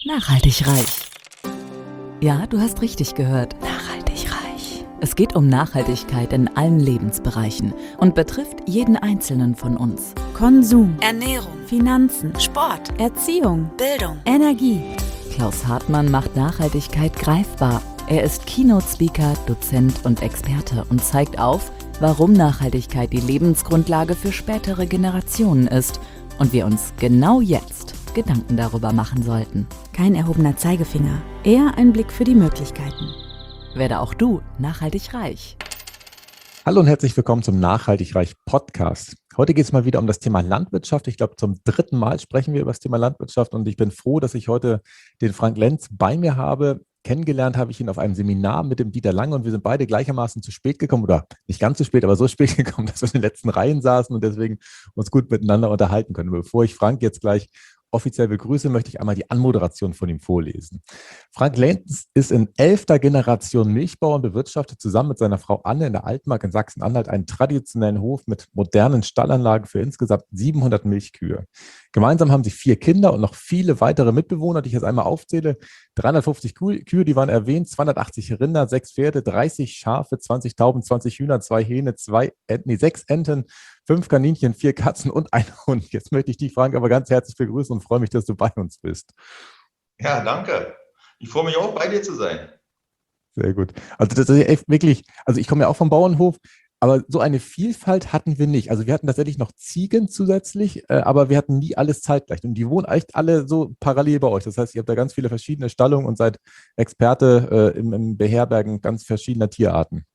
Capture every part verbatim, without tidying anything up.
Nachhaltig reich. Ja, du hast richtig gehört. Nachhaltig reich. Es geht um Nachhaltigkeit in allen Lebensbereichen und betrifft jeden Einzelnen von uns. Konsum, Ernährung, Finanzen, Sport, Erziehung, Bildung. Energie. Klaus Hartmann macht Nachhaltigkeit greifbar. Er ist Keynote-Speaker, Dozent und Experte und zeigt auf, warum Nachhaltigkeit die Lebensgrundlage für spätere Generationen ist und wir uns genau jetzt Gedanken darüber machen sollten. Kein erhobener Zeigefinger, eher ein Blick für die Möglichkeiten. Werde auch du nachhaltig reich. Hallo und herzlich willkommen zum Nachhaltig Reich Podcast. Heute geht es mal wieder um das Thema Landwirtschaft. Ich glaube, zum dritten Mal sprechen wir über das Thema Landwirtschaft und ich bin froh, dass ich heute den Frank Lenz bei mir habe. Kennengelernt habe ich ihn auf einem Seminar mit dem Dieter Lange und wir sind beide gleichermaßen zu spät gekommen oder nicht ganz zu spät, aber so spät gekommen, dass wir in den letzten Reihen saßen und deswegen uns gut miteinander unterhalten können. Bevor ich Frank jetzt gleich offiziell begrüße, möchte ich einmal die Anmoderation von ihm vorlesen. Frank Lenz ist in elfter Generation Milchbauer und bewirtschaftet zusammen mit seiner Frau Anne in der Altmark in Sachsen-Anhalt einen traditionellen Hof mit modernen Stallanlagen für insgesamt siebenhundert Milchkühe. Gemeinsam haben sie vier Kinder und noch viele weitere Mitbewohner, die ich jetzt einmal aufzähle. dreihundertfünfzig Kühe, die waren erwähnt, zweihundertachtzig Rinder, sechs Pferde, dreißig Schafe, zwanzig Tauben, zwanzig Hühner, zwei Hähne, zwei, nee, sechs Enten, fünf Kaninchen, vier Katzen und ein Hund. Jetzt möchte ich dich, Frank, aber ganz herzlich begrüßen und freue mich, dass du bei uns bist. Ja, danke. Ich freue mich auch, bei dir zu sein. Sehr gut. Also das ist echt wirklich, also ich komme ja auch vom Bauernhof, aber so eine Vielfalt hatten wir nicht. Also wir hatten tatsächlich noch Ziegen zusätzlich, äh, aber wir hatten nie alles zeitgleich. Und die wohnen echt alle so parallel bei euch. Das heißt, ihr habt da ganz viele verschiedene Stallungen und seid Experte äh, im, im Beherbergen ganz verschiedener Tierarten.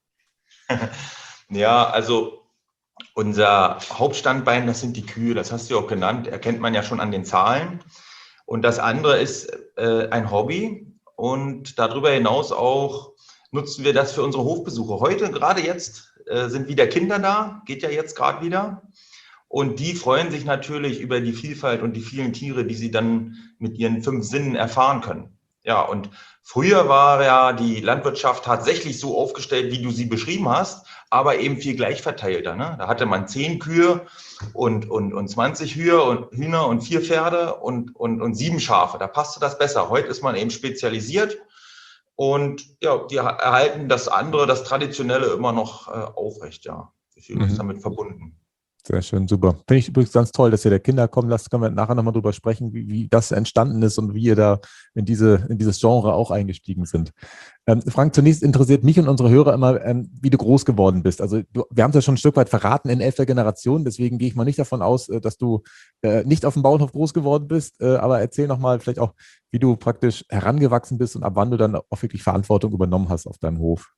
Ja, also unser Hauptstandbein, das sind die Kühe. Das hast du ja auch genannt, erkennt man ja schon an den Zahlen. Und das andere ist äh, ein Hobby. Und darüber hinaus auch nutzen wir das für unsere Hofbesuche. Heute, gerade jetzt, äh, sind wieder Kinder da, geht ja jetzt gerade wieder. Und die freuen sich natürlich über die Vielfalt und die vielen Tiere, die sie dann mit ihren fünf Sinnen erfahren können. Ja, und früher war ja die Landwirtschaft tatsächlich so aufgestellt, wie du sie beschrieben hast, aber eben viel gleichverteilter. Ne? Da hatte man zehn Kühe und, und, und zwanzig Hühe und Hühner und vier Pferde und, und, und sieben Schafe. Da passte das besser. Heute ist man eben spezialisiert und ja, die erhalten das andere, das Traditionelle immer noch äh, aufrecht. Ja, wir fühlen uns Mhm. damit verbunden. Sehr schön, super. Finde ich übrigens ganz toll, dass ihr der Kinder kommen lasst. Können wir nachher nochmal drüber sprechen, wie, wie das entstanden ist und wie ihr da in, diese, in dieses Genre auch eingestiegen sind. Ähm, Frank, zunächst interessiert mich und unsere Hörer immer, ähm, wie du groß geworden bist. Also du, wir haben es ja schon ein Stück weit verraten in elfter Generation, deswegen gehe ich mal nicht davon aus, äh, dass du äh, nicht auf dem Bauernhof groß geworden bist. Äh, aber erzähl nochmal vielleicht auch, wie du praktisch herangewachsen bist und ab wann du dann auch wirklich Verantwortung übernommen hast auf deinem Hof.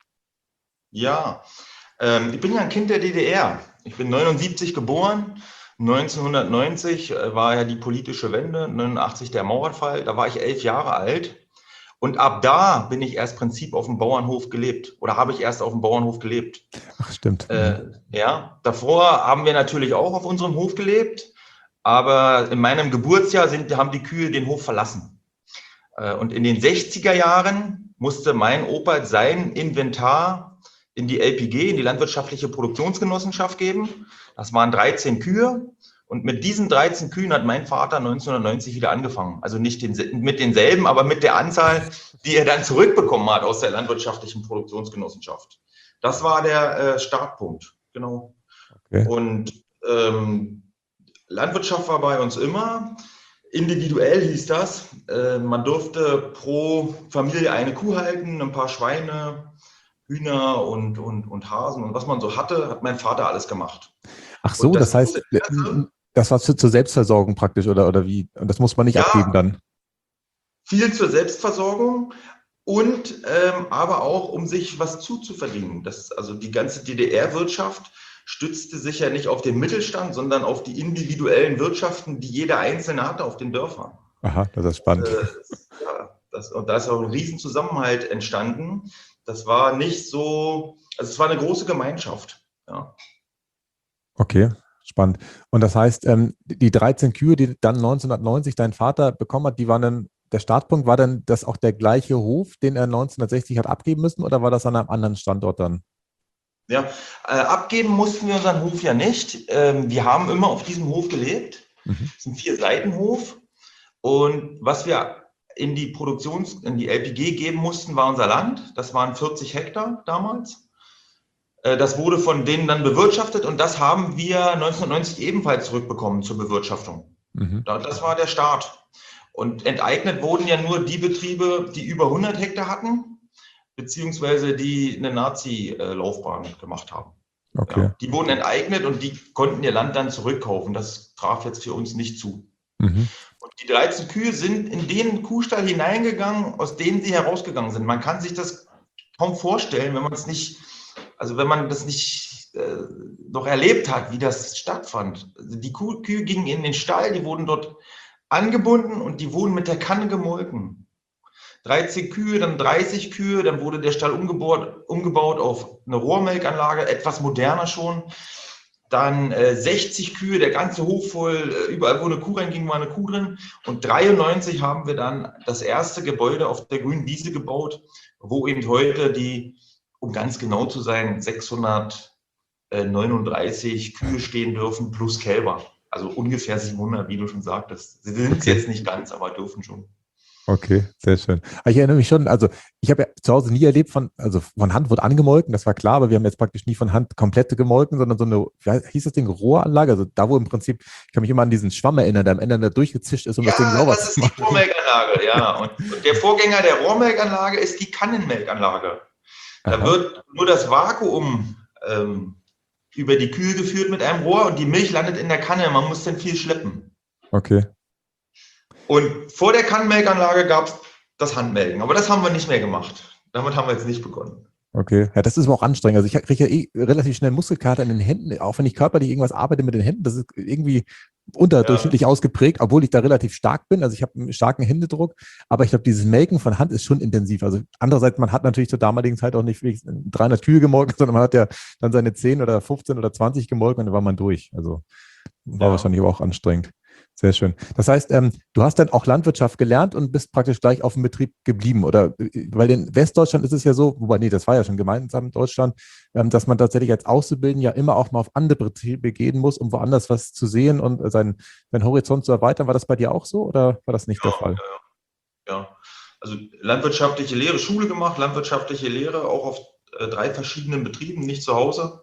Ja, ähm, ich bin ja ein Kind der D D R. Ich bin neunundsiebzig geboren. neunzehnhundertneunzig äh, war ja die politische Wende, neunundachtzig der Mauerfall. Da war ich elf Jahre alt. Und ab da bin ich erst Prinzip auf dem Bauernhof gelebt oder habe ich erst auf dem Bauernhof gelebt. Ach, stimmt. Äh, ja, davor haben wir natürlich auch auf unserem Hof gelebt, aber in meinem Geburtsjahr sind, haben die Kühe den Hof verlassen. Äh, und in den sechziger Jahren musste mein Opa sein Inventar in die L P G, in die landwirtschaftliche Produktionsgenossenschaft geben. Das waren dreizehn Kühe. Und mit diesen dreizehn Kühen hat mein Vater neunzehnhundertneunzig wieder angefangen. Also nicht den, mit denselben, aber mit der Anzahl, die er dann zurückbekommen hat aus der landwirtschaftlichen Produktionsgenossenschaft. Das war der äh, Startpunkt, genau. Okay. Und ähm, Landwirtschaft war bei uns immer. Individuell hieß das, äh, man durfte pro Familie eine Kuh halten, ein paar Schweine, Hühner und, und, und Hasen und was man so hatte, hat mein Vater alles gemacht. Ach so, Und das, das heißt, große- das war zur Selbstversorgung praktisch oder, oder wie? Und das muss man nicht Ja. abgeben dann. Viel zur Selbstversorgung und ähm, aber auch, um sich was zuzuverdienen. Das, also die ganze D D R-Wirtschaft stützte sich ja nicht auf den Mittelstand, sondern auf die individuellen Wirtschaften, die jeder Einzelne hatte auf den Dörfern. Aha, das ist spannend. Äh, ja, das, und da ist auch ein Riesenzusammenhalt entstanden. Das war nicht so, also es war eine große Gemeinschaft. Ja. Okay, spannend. Und das heißt, ähm, die dreizehn Kühe, die dann neunzehnhundertneunzig dein Vater bekommen hat, die waren dann, der Startpunkt, war dann das auch der gleiche Hof, den er neunzehnhundertsechzig hat abgeben müssen oder war das an einem anderen Standort dann? Ja, äh, abgeben mussten wir unseren Hof ja nicht. Ähm, wir haben immer auf diesem Hof gelebt. Mhm. Es ist ein Vier-Seiten-Hof. Und was wir in die Produktions-, in die L P G geben mussten, war unser Land. Das waren vierzig Hektar damals. Das wurde von denen dann bewirtschaftet und das haben wir neunzehnhundertneunzig ebenfalls zurückbekommen zur Bewirtschaftung. Mhm. Das war der Start. Und enteignet wurden ja nur die Betriebe, die über hundert Hektar hatten, beziehungsweise die eine Nazi-Laufbahn gemacht haben. Okay. Ja, die wurden enteignet und die konnten ihr Land dann zurückkaufen. Das traf jetzt für uns nicht zu. Mhm. Und die dreizehn Kühe sind in den Kuhstall hineingegangen, aus denen sie herausgegangen sind. Man kann sich das kaum vorstellen, wenn man es nicht, also wenn man das nicht äh, noch erlebt hat, wie das stattfand. Also die Kuh, Kühe gingen in den Stall, die wurden dort angebunden und die wurden mit der Kanne gemolken. dreizehn Kühe, dann dreißig Kühe, dann wurde der Stall umgebaut, umgebaut auf eine Rohrmelkanlage, etwas moderner schon. Dann äh, sechzig Kühe, der ganze Hof voll, äh, überall wo eine Kuh reinging, war eine Kuh drin. Und dreiundneunzig haben wir dann das erste Gebäude auf der grünen Wiese gebaut, wo eben heute die, um ganz genau zu sein, sechshundertneununddreißig Kühe stehen dürfen plus Kälber. Also ungefähr siebenhundert, wie du schon sagtest. Sie sind es jetzt nicht ganz, aber dürfen schon. Okay, sehr schön. Ich erinnere mich schon, also ich habe ja zu Hause nie erlebt, von, also von Hand wird angemolken, das war klar, aber wir haben jetzt praktisch nie von Hand komplette gemolken, sondern so eine, wie hieß das Ding, Rohranlage, also da wo im Prinzip, ich kann mich immer an diesen Schwamm erinnern, der am Ende da durchgezischt ist, um ja, das Ding sauber zu machen. Ja, das ist die Rohrmelkanlage, ja. Und der Vorgänger der Rohrmelkanlage ist die Kannenmelkanlage. Da Aha. wird nur das Vakuum ähm, über die Kühe geführt mit einem Rohr und die Milch landet in der Kanne, man muss dann viel schleppen. Okay. Und vor der Kannenmelkanlage gab es das Handmelken, aber das haben wir nicht mehr gemacht. Damit haben wir jetzt nicht begonnen. Okay, ja, das ist aber auch anstrengend. Also ich kriege ja eh relativ schnell Muskelkater in den Händen, auch wenn ich körperlich irgendwas arbeite mit den Händen, das ist irgendwie unterdurchschnittlich ja. ausgeprägt, obwohl ich da relativ stark bin. Also ich habe einen starken Händedruck, aber ich glaube, dieses Melken von Hand ist schon intensiv. Also andererseits, man hat natürlich zur damaligen Zeit auch nicht dreihundert Kühe gemolken, sondern man hat ja dann seine zehn oder fünfzehn oder zwanzig gemolken und dann war man durch. Also war ja. wahrscheinlich aber auch anstrengend. Sehr schön. Das heißt, ähm, du hast dann auch Landwirtschaft gelernt und bist praktisch gleich auf dem Betrieb geblieben, oder? Weil in Westdeutschland ist es ja so, wobei, nee, das war ja schon gemeinsam in Deutschland, ähm, dass man tatsächlich als Auszubildender ja immer auch mal auf andere Betriebe gehen muss, um woanders was zu sehen und seinen, seinen Horizont zu erweitern. War das bei dir auch so oder war das nicht ja, der Fall? Ja, ja, also landwirtschaftliche Lehre, Schule gemacht, landwirtschaftliche Lehre auch auf äh, drei verschiedenen Betrieben, nicht zu Hause.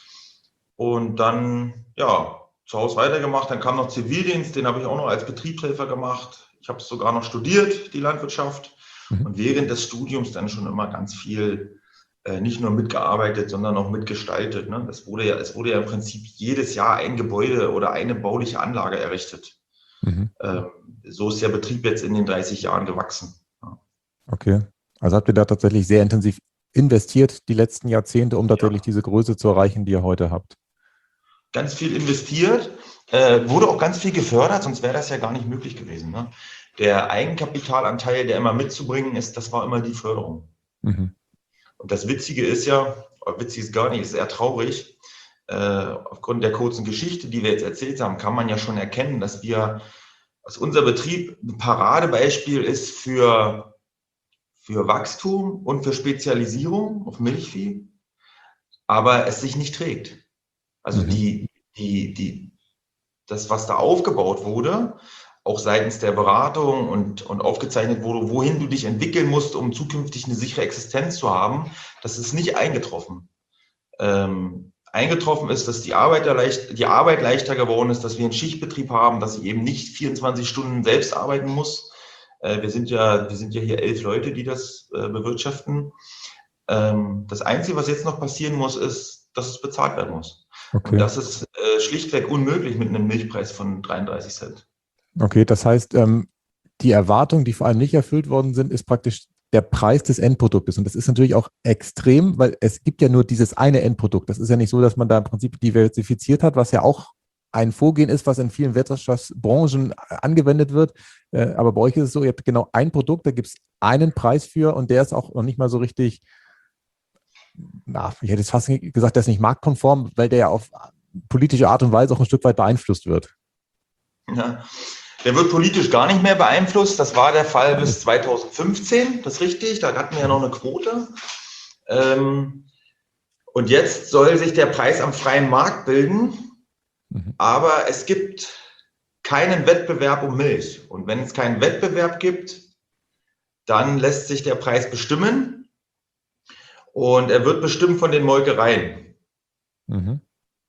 Und dann, ja, zu Hause weitergemacht, dann kam noch Zivildienst, den habe ich auch noch als Betriebshelfer gemacht. Ich habe sogar noch studiert, die Landwirtschaft. Mhm. Und während des Studiums dann schon immer ganz viel, äh, nicht nur mitgearbeitet, sondern auch mitgestaltet. Ne? Das wurde ja, es wurde ja im Prinzip jedes Jahr ein Gebäude oder eine bauliche Anlage errichtet. Mhm. Ähm, so ist der Betrieb jetzt in den dreißig Jahren gewachsen. Ja. Okay, also habt ihr da tatsächlich sehr intensiv investiert die letzten Jahrzehnte, um tatsächlich ja. diese Größe zu erreichen, die ihr heute habt? Ganz viel investiert, äh, wurde auch ganz viel gefördert, sonst wäre das ja gar nicht möglich gewesen. Ne? Der Eigenkapitalanteil, der immer mitzubringen ist, das war immer die Förderung. Mhm. Und das Witzige ist ja, witzig ist gar nicht, ist eher traurig, äh, aufgrund der kurzen Geschichte, die wir jetzt erzählt haben, kann man ja schon erkennen, dass wir, dass unser Betrieb ein Paradebeispiel ist für, für Wachstum und für Spezialisierung auf Milchvieh, aber es sich nicht trägt. Also mhm. die, die, die, das, was da aufgebaut wurde, auch seitens der Beratung und, und aufgezeichnet wurde, wohin du dich entwickeln musst, um zukünftig eine sichere Existenz zu haben, das ist nicht eingetroffen. Ähm, eingetroffen ist, dass die Arbeit, leicht, die Arbeit leichter geworden ist, dass wir einen Schichtbetrieb haben, dass ich eben nicht vierundzwanzig Stunden selbst arbeiten muss. Äh, wir sind ja, wir sind ja hier elf Leute, die das äh, bewirtschaften. Ähm, das Einzige, was jetzt noch passieren muss, ist, dass es bezahlt werden muss. Okay. Und das ist äh, schlichtweg unmöglich mit einem Milchpreis von dreiunddreißig Cent. Okay, das heißt, ähm, die Erwartungen, die vor allem nicht erfüllt worden sind, ist praktisch der Preis des Endproduktes. Und das ist natürlich auch extrem, weil es gibt ja nur dieses eine Endprodukt. Das ist ja nicht so, dass man da im Prinzip diversifiziert hat, was ja auch ein Vorgehen ist, was in vielen Wirtschaftsbranchen angewendet wird. Äh, aber bei euch ist es so, ihr habt genau ein Produkt, da gibt es einen Preis für und der ist auch noch nicht mal so richtig, na, ich hätte jetzt fast gesagt, der ist nicht marktkonform, weil der ja auf politische Art und Weise auch ein Stück weit beeinflusst wird. Ja, der wird politisch gar nicht mehr beeinflusst. Das war der Fall bis zweitausendfünfzehn, das ist richtig. Da hatten wir ja noch eine Quote. Ähm, und jetzt soll sich der Preis am freien Markt bilden, mhm. aber es gibt keinen Wettbewerb um Milch. Und wenn es keinen Wettbewerb gibt, dann lässt sich der Preis bestimmen und er wird bestimmt von den Molkereien. Mhm.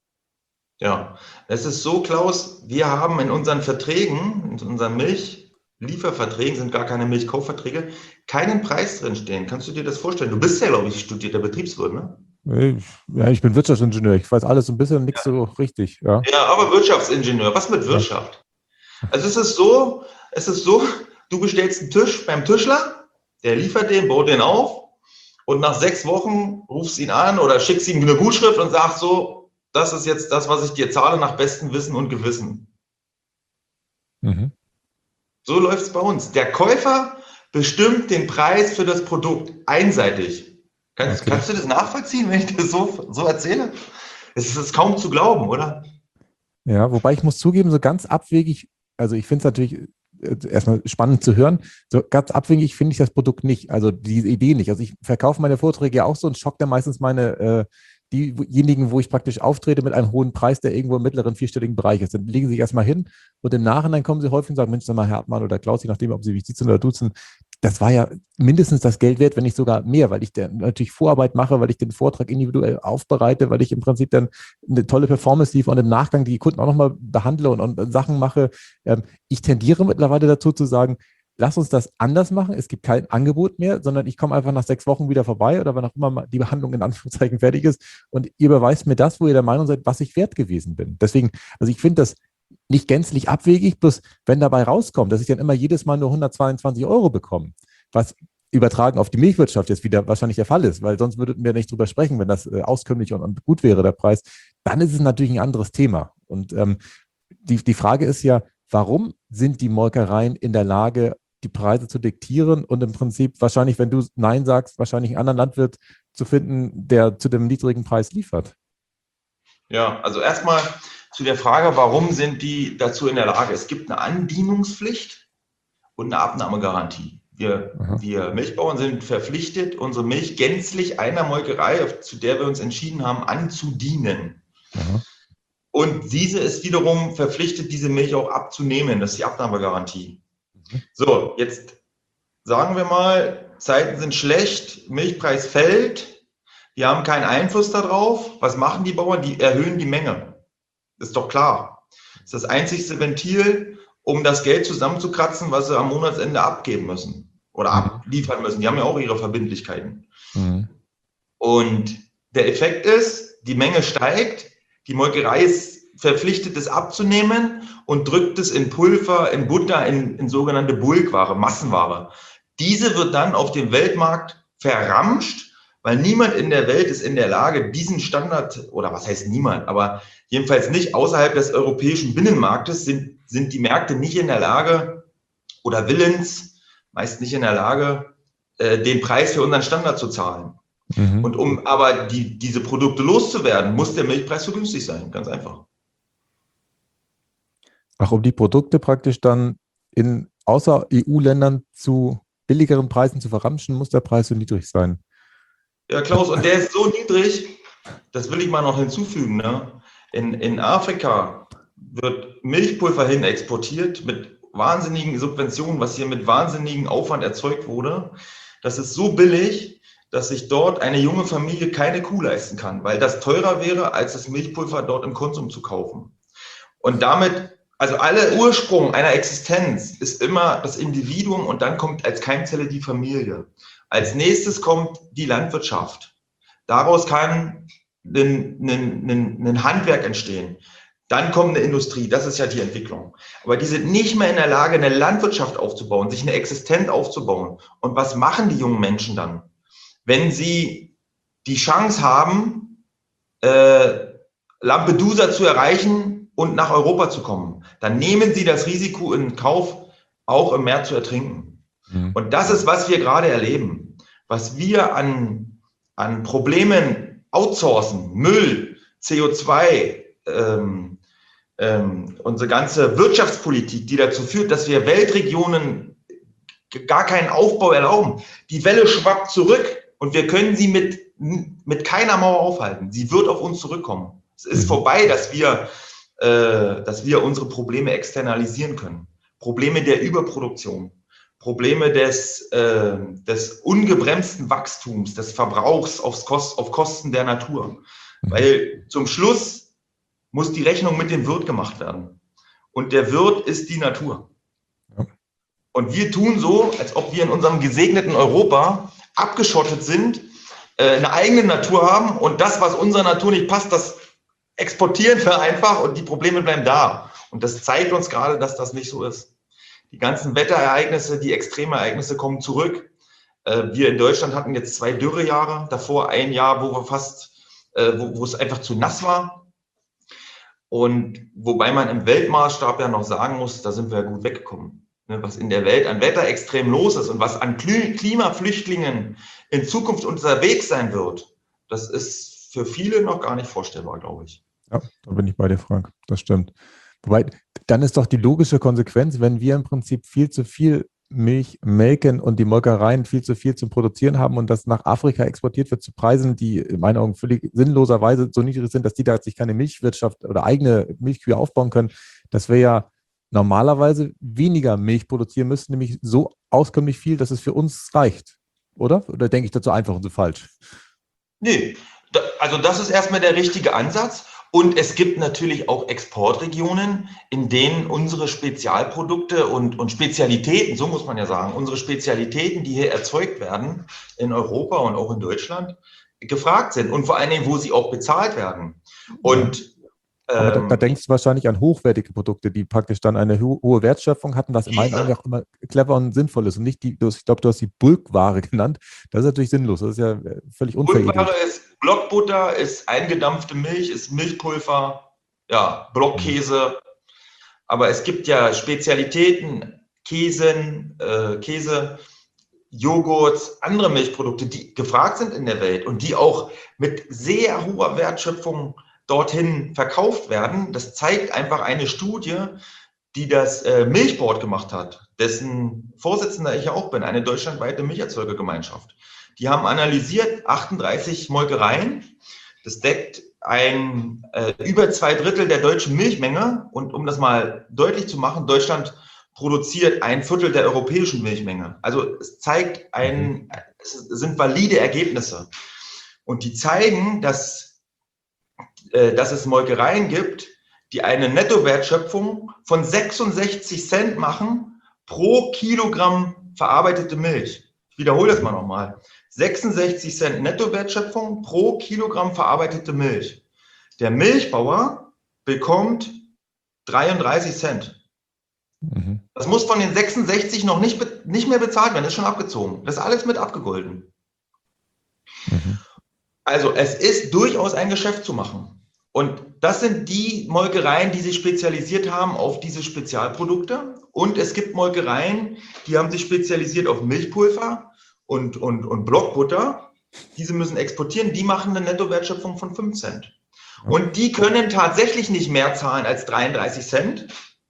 Ja, es ist so, Klaus, wir haben in unseren Verträgen, in unseren Milchlieferverträgen, sind gar keine Milchkaufverträge, keinen Preis drinstehen. Kannst du dir das vorstellen? Du bist ja, glaube ich, studierter Betriebswirt, ne? Ich, ja, ich bin Wirtschaftsingenieur. Ich weiß alles so ein bisschen, nichts Ja. so richtig. Ja, Ja, aber Wirtschaftsingenieur. Was mit Wirtschaft? Also es ist so, es ist so, du bestellst einen Tisch beim Tischler, der liefert den, baut den auf und nach sechs Wochen rufst ihn an oder schickst ihm eine Gutschrift und sagst so, das ist jetzt das, was ich dir zahle nach bestem Wissen und Gewissen. mhm. So läuft es bei uns. Der Käufer bestimmt den Preis für das Produkt einseitig. Kannst, Okay. kannst du das nachvollziehen, wenn ich das so, so erzähle? Es ist, es ist kaum zu glauben, oder? Ja, wobei ich muss zugeben, so ganz abwegig, also ich finde es natürlich äh, erstmal spannend zu hören, so ganz abwegig finde ich das Produkt nicht, also diese Idee nicht. Also ich verkaufe meine Vorträge ja auch so und schockt dann meistens meine, äh, diejenigen, wo ich praktisch auftrete mit einem hohen Preis, der irgendwo im mittleren vierstelligen Bereich ist. Dann legen sie sich erstmal hin und im Nachhinein kommen sie häufig und sagen, Mensch, sag mal, Herr Hartmann oder Klaus, je nachdem, ob sie mich sitzen oder duzen, das war ja mindestens das Geld wert, wenn nicht sogar mehr, weil ich dann natürlich Vorarbeit mache, weil ich den Vortrag individuell aufbereite, weil ich im Prinzip dann eine tolle Performance liefere und im Nachgang die Kunden auch nochmal behandle und, und Sachen mache. Ähm, ich tendiere mittlerweile dazu zu sagen, lass uns das anders machen. Es gibt kein Angebot mehr, sondern ich komme einfach nach sechs Wochen wieder vorbei oder wann auch immer die Behandlung in Anführungszeichen fertig ist und ihr beweist mir das, wo ihr der Meinung seid, was ich wert gewesen bin. Deswegen, also ich finde das nicht gänzlich abwegig, bloß wenn dabei rauskommt, dass ich dann immer jedes Mal nur hundertzweiundzwanzig Euro bekomme, was übertragen auf die Milchwirtschaft jetzt wieder wahrscheinlich der Fall ist, weil sonst würden wir nicht drüber sprechen, wenn das äh, auskömmlich und, und gut wäre, der Preis, dann ist es natürlich ein anderes Thema. Und ähm, die, die Frage ist ja, warum sind die Molkereien in der Lage, die Preise zu diktieren und im Prinzip wahrscheinlich, wenn du Nein sagst, wahrscheinlich einen anderen Landwirt zu finden, der zu dem niedrigen Preis liefert? Ja, also erstmal zu der Frage, warum sind die dazu in der Lage? Es gibt eine Andienungspflicht und eine Abnahmegarantie. Wir, wir Milchbauern sind verpflichtet, unsere Milch gänzlich einer Molkerei, zu der wir uns entschieden haben, anzudienen. Aha. Und diese ist wiederum verpflichtet, diese Milch auch abzunehmen. Das ist die Abnahmegarantie. Mhm. So, jetzt sagen wir mal, Zeiten sind schlecht, Milchpreis fällt, wir haben keinen Einfluss darauf. Was machen die Bauern? Die erhöhen die Menge. Das ist doch klar. Das ist das einzigste Ventil, um das Geld zusammenzukratzen, was sie am Monatsende abgeben müssen oder abliefern müssen. Die haben ja auch ihre Verbindlichkeiten. Mhm. Und der Effekt ist, die Menge steigt, die Molkerei ist verpflichtet, es abzunehmen und drückt es in Pulver, in Butter, in, in sogenannte Bulkware, Massenware. Diese wird dann auf dem Weltmarkt verramscht, weil niemand in der Welt ist in der Lage, diesen Standard, oder was heißt niemand, aber jedenfalls nicht außerhalb des europäischen Binnenmarktes sind, sind die Märkte nicht in der Lage oder willens, meist nicht in der Lage, äh, den Preis für unseren Standard zu zahlen. Mhm. Und um aber die, diese Produkte loszuwerden, muss der Milchpreis so günstig sein, ganz einfach. Ach, um die Produkte praktisch dann in außer E U-Ländern zu billigeren Preisen zu verramschen, muss der Preis so niedrig sein. Ja, Klaus, und der ist so niedrig, das will ich mal noch hinzufügen. Ne? In, in Afrika wird Milchpulver hin exportiert mit wahnsinnigen Subventionen, was hier mit wahnsinnigem Aufwand erzeugt wurde. Das ist so billig, dass sich dort eine junge Familie keine Kuh leisten kann, weil das teurer wäre, als das Milchpulver dort im Konsum zu kaufen. Und damit, also aller Ursprung einer Existenz ist immer das Individuum und dann kommt als Keimzelle die Familie. Als nächstes kommt die Landwirtschaft. Daraus kann ein, ein, ein, ein Handwerk entstehen. Dann kommt eine Industrie, das ist ja die Entwicklung. Aber die sind nicht mehr in der Lage, eine Landwirtschaft aufzubauen, sich eine Existenz aufzubauen. Und was machen die jungen Menschen dann? Wenn sie die Chance haben, äh, Lampedusa zu erreichen und nach Europa zu kommen, dann nehmen sie das Risiko in Kauf, auch im Meer zu ertrinken. Mhm. Und das ist, was wir gerade erleben. Was wir an, an Problemen outsourcen, Müll, C O zwei, ähm, ähm, unsere ganze Wirtschaftspolitik, die dazu führt, dass wir Weltregionen gar keinen Aufbau erlauben. Die Welle schwappt zurück. Und wir können sie mit, mit keiner Mauer aufhalten. Sie wird auf uns zurückkommen. Es ist vorbei, dass wir, äh, dass wir unsere Probleme externalisieren können. Probleme der Überproduktion, Probleme des, äh, des ungebremsten Wachstums, des Verbrauchs aufs Kost, auf Kosten der Natur. Mhm. Weil zum Schluss muss die Rechnung mit dem Wirt gemacht werden. Und der Wirt ist die Natur. Ja. Und wir tun so, als ob wir in unserem gesegneten Europa abgeschottet sind, äh, eine eigene Natur haben und das, was unserer Natur nicht passt, das exportieren wir einfach und die Probleme bleiben da. Und das zeigt uns gerade, dass das nicht so ist. Die ganzen Wetterereignisse, die Extremereignisse kommen zurück. Äh, wir in Deutschland hatten jetzt zwei Dürrejahre, davor ein Jahr, wo wir fast, äh, wo, wo es einfach zu nass war. Und wobei man im Weltmaßstab ja noch sagen muss, da sind wir ja gut weggekommen. Ne, was in der Welt an Wetterextrem los ist und was an Klimaflüchtlingen in Zukunft unterwegs sein wird, das ist für viele noch gar nicht vorstellbar, glaube ich. Ja, da bin ich bei dir, Frank. Das stimmt. Wobei, dann ist doch die logische Konsequenz, wenn wir im Prinzip viel zu viel Milch melken und die Molkereien viel zu viel zum Produzieren haben und das nach Afrika exportiert wird zu Preisen, die in meinen Augen völlig sinnloserweise so niedrig sind, dass die da sich keine Milchwirtschaft oder eigene Milchkühe aufbauen können, dass wir ja normalerweise weniger Milch produzieren müssen, nämlich so auskömmlich viel, dass es für uns reicht. Oder? Oder denke ich dazu einfach und so falsch? Nee, also das ist erstmal der richtige Ansatz. Und es gibt natürlich auch Exportregionen, in denen unsere Spezialprodukte und, und Spezialitäten, so muss man ja sagen, unsere Spezialitäten, die hier erzeugt werden in Europa und auch in Deutschland, gefragt sind und vor allen Dingen, wo sie auch bezahlt werden. Und Aber ähm, da, da denkst du wahrscheinlich an hochwertige Produkte, die praktisch dann eine ho- hohe Wertschöpfung hatten, was in meinen Augen auch immer clever und sinnvoll ist. Und nicht die, ich glaube, du hast die Bulkware genannt. Das ist natürlich sinnlos. Das ist ja völlig unveredigt. Bulkware ist Blockbutter, ist eingedampfte Milch, ist Milchpulver, ja, Blockkäse. Aber es gibt ja Spezialitäten, Käsen, äh, Käse, Joghurt, andere Milchprodukte, die gefragt sind in der Welt und die auch mit sehr hoher Wertschöpfung dorthin verkauft werden. Das zeigt einfach eine Studie, die das äh, Milchboard gemacht hat, dessen Vorsitzender ich ja auch bin, eine deutschlandweite Milcherzeugergemeinschaft. Die haben analysiert achtunddreißig Molkereien. Das deckt ein äh, über zwei Drittel der deutschen Milchmenge. Und um das mal deutlich zu machen, Deutschland produziert ein Viertel der europäischen Milchmenge. Also es zeigt ein, es sind valide Ergebnisse. Und die zeigen, dass, äh, dass es Molkereien gibt, die eine Nettowertschöpfung von sechsundsechzig Cent machen pro Kilogramm verarbeitete Milch. Ich wiederhole das mal nochmal. sechsundsechzig Cent Nettowertschöpfung pro Kilogramm verarbeitete Milch. Der Milchbauer bekommt dreiunddreißig Cent. Mhm. Das muss von den sechsundsechzig noch nicht, nicht mehr bezahlt werden, das ist schon abgezogen. Das ist alles mit abgegolten. Mhm. Also es ist durchaus ein Geschäft zu machen. Und das sind die Molkereien, die sich spezialisiert haben auf diese Spezialprodukte. Und es gibt Molkereien, die haben sich spezialisiert auf Milchpulver und, und, und Blockbutter. Diese müssen exportieren, die machen eine Nettowertschöpfung von fünf Cent. Und die können tatsächlich nicht mehr zahlen als dreiunddreißig Cent,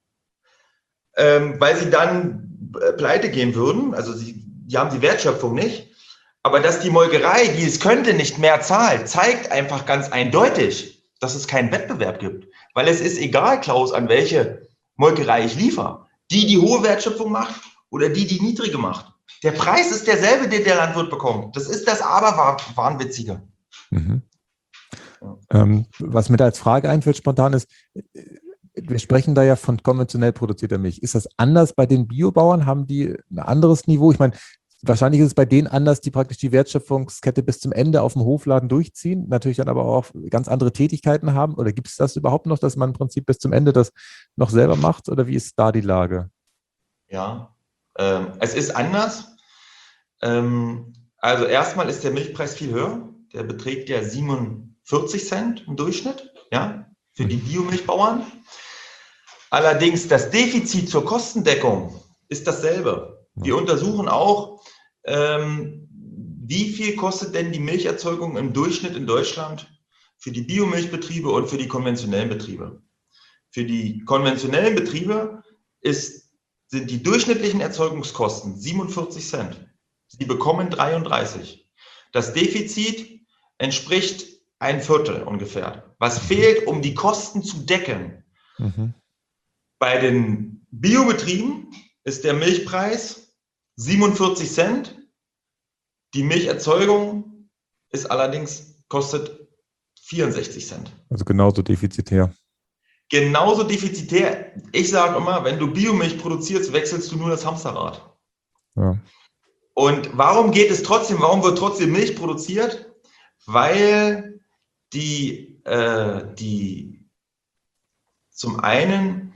ähm, weil sie dann pleite gehen würden. Also sie, die haben die Wertschöpfung nicht. Aber dass die Molkerei, die es könnte, nicht mehr zahlt, zeigt einfach ganz eindeutig, dass es keinen Wettbewerb gibt. Weil es ist egal, Klaus, an welche Molkerei ich liefere. Die, die hohe Wertschöpfung macht oder die, die niedrige macht. Der Preis ist derselbe, den der Landwirt bekommt. Das ist das Aberwahnwitzige. Mhm. Ja. Ähm, was mir da als Frage einfällt spontan ist, wir sprechen da ja von konventionell produzierter Milch. Ist das anders bei den Biobauern? Haben die ein anderes Niveau? Ich meine, wahrscheinlich ist es bei denen anders, die praktisch die Wertschöpfungskette bis zum Ende auf dem Hofladen durchziehen, natürlich dann aber auch ganz andere Tätigkeiten haben. Oder gibt es das überhaupt noch, dass man im Prinzip bis zum Ende das noch selber macht? Oder wie ist da die Lage? Ja, ähm, es ist anders. Ähm, also erstmal ist der Milchpreis viel höher. Der beträgt ja siebenundvierzig Cent im Durchschnitt, ja, für die Biomilchbauern. Allerdings das Defizit zur Kostendeckung ist dasselbe. Wir untersuchen auch, ähm, wie viel kostet denn die Milcherzeugung im Durchschnitt in Deutschland für die Biomilchbetriebe und für die konventionellen Betriebe. Für die konventionellen Betriebe ist, sind die durchschnittlichen Erzeugungskosten siebenundvierzig Cent. Sie bekommen dreiunddreißig. Das Defizit entspricht ein Viertel ungefähr. Was fehlt, um die Kosten zu decken? Mhm. Bei den Biobetrieben ist der Milchpreis siebenundvierzig Cent. Die Milcherzeugung ist allerdings, kostet vierundsechzig Cent. Also genauso defizitär. Genauso defizitär. Ich sage immer, wenn du Biomilch produzierst, wechselst du nur das Hamsterrad. Ja. Und warum geht es trotzdem, warum wird trotzdem Milch produziert? Weil die, äh, die zum einen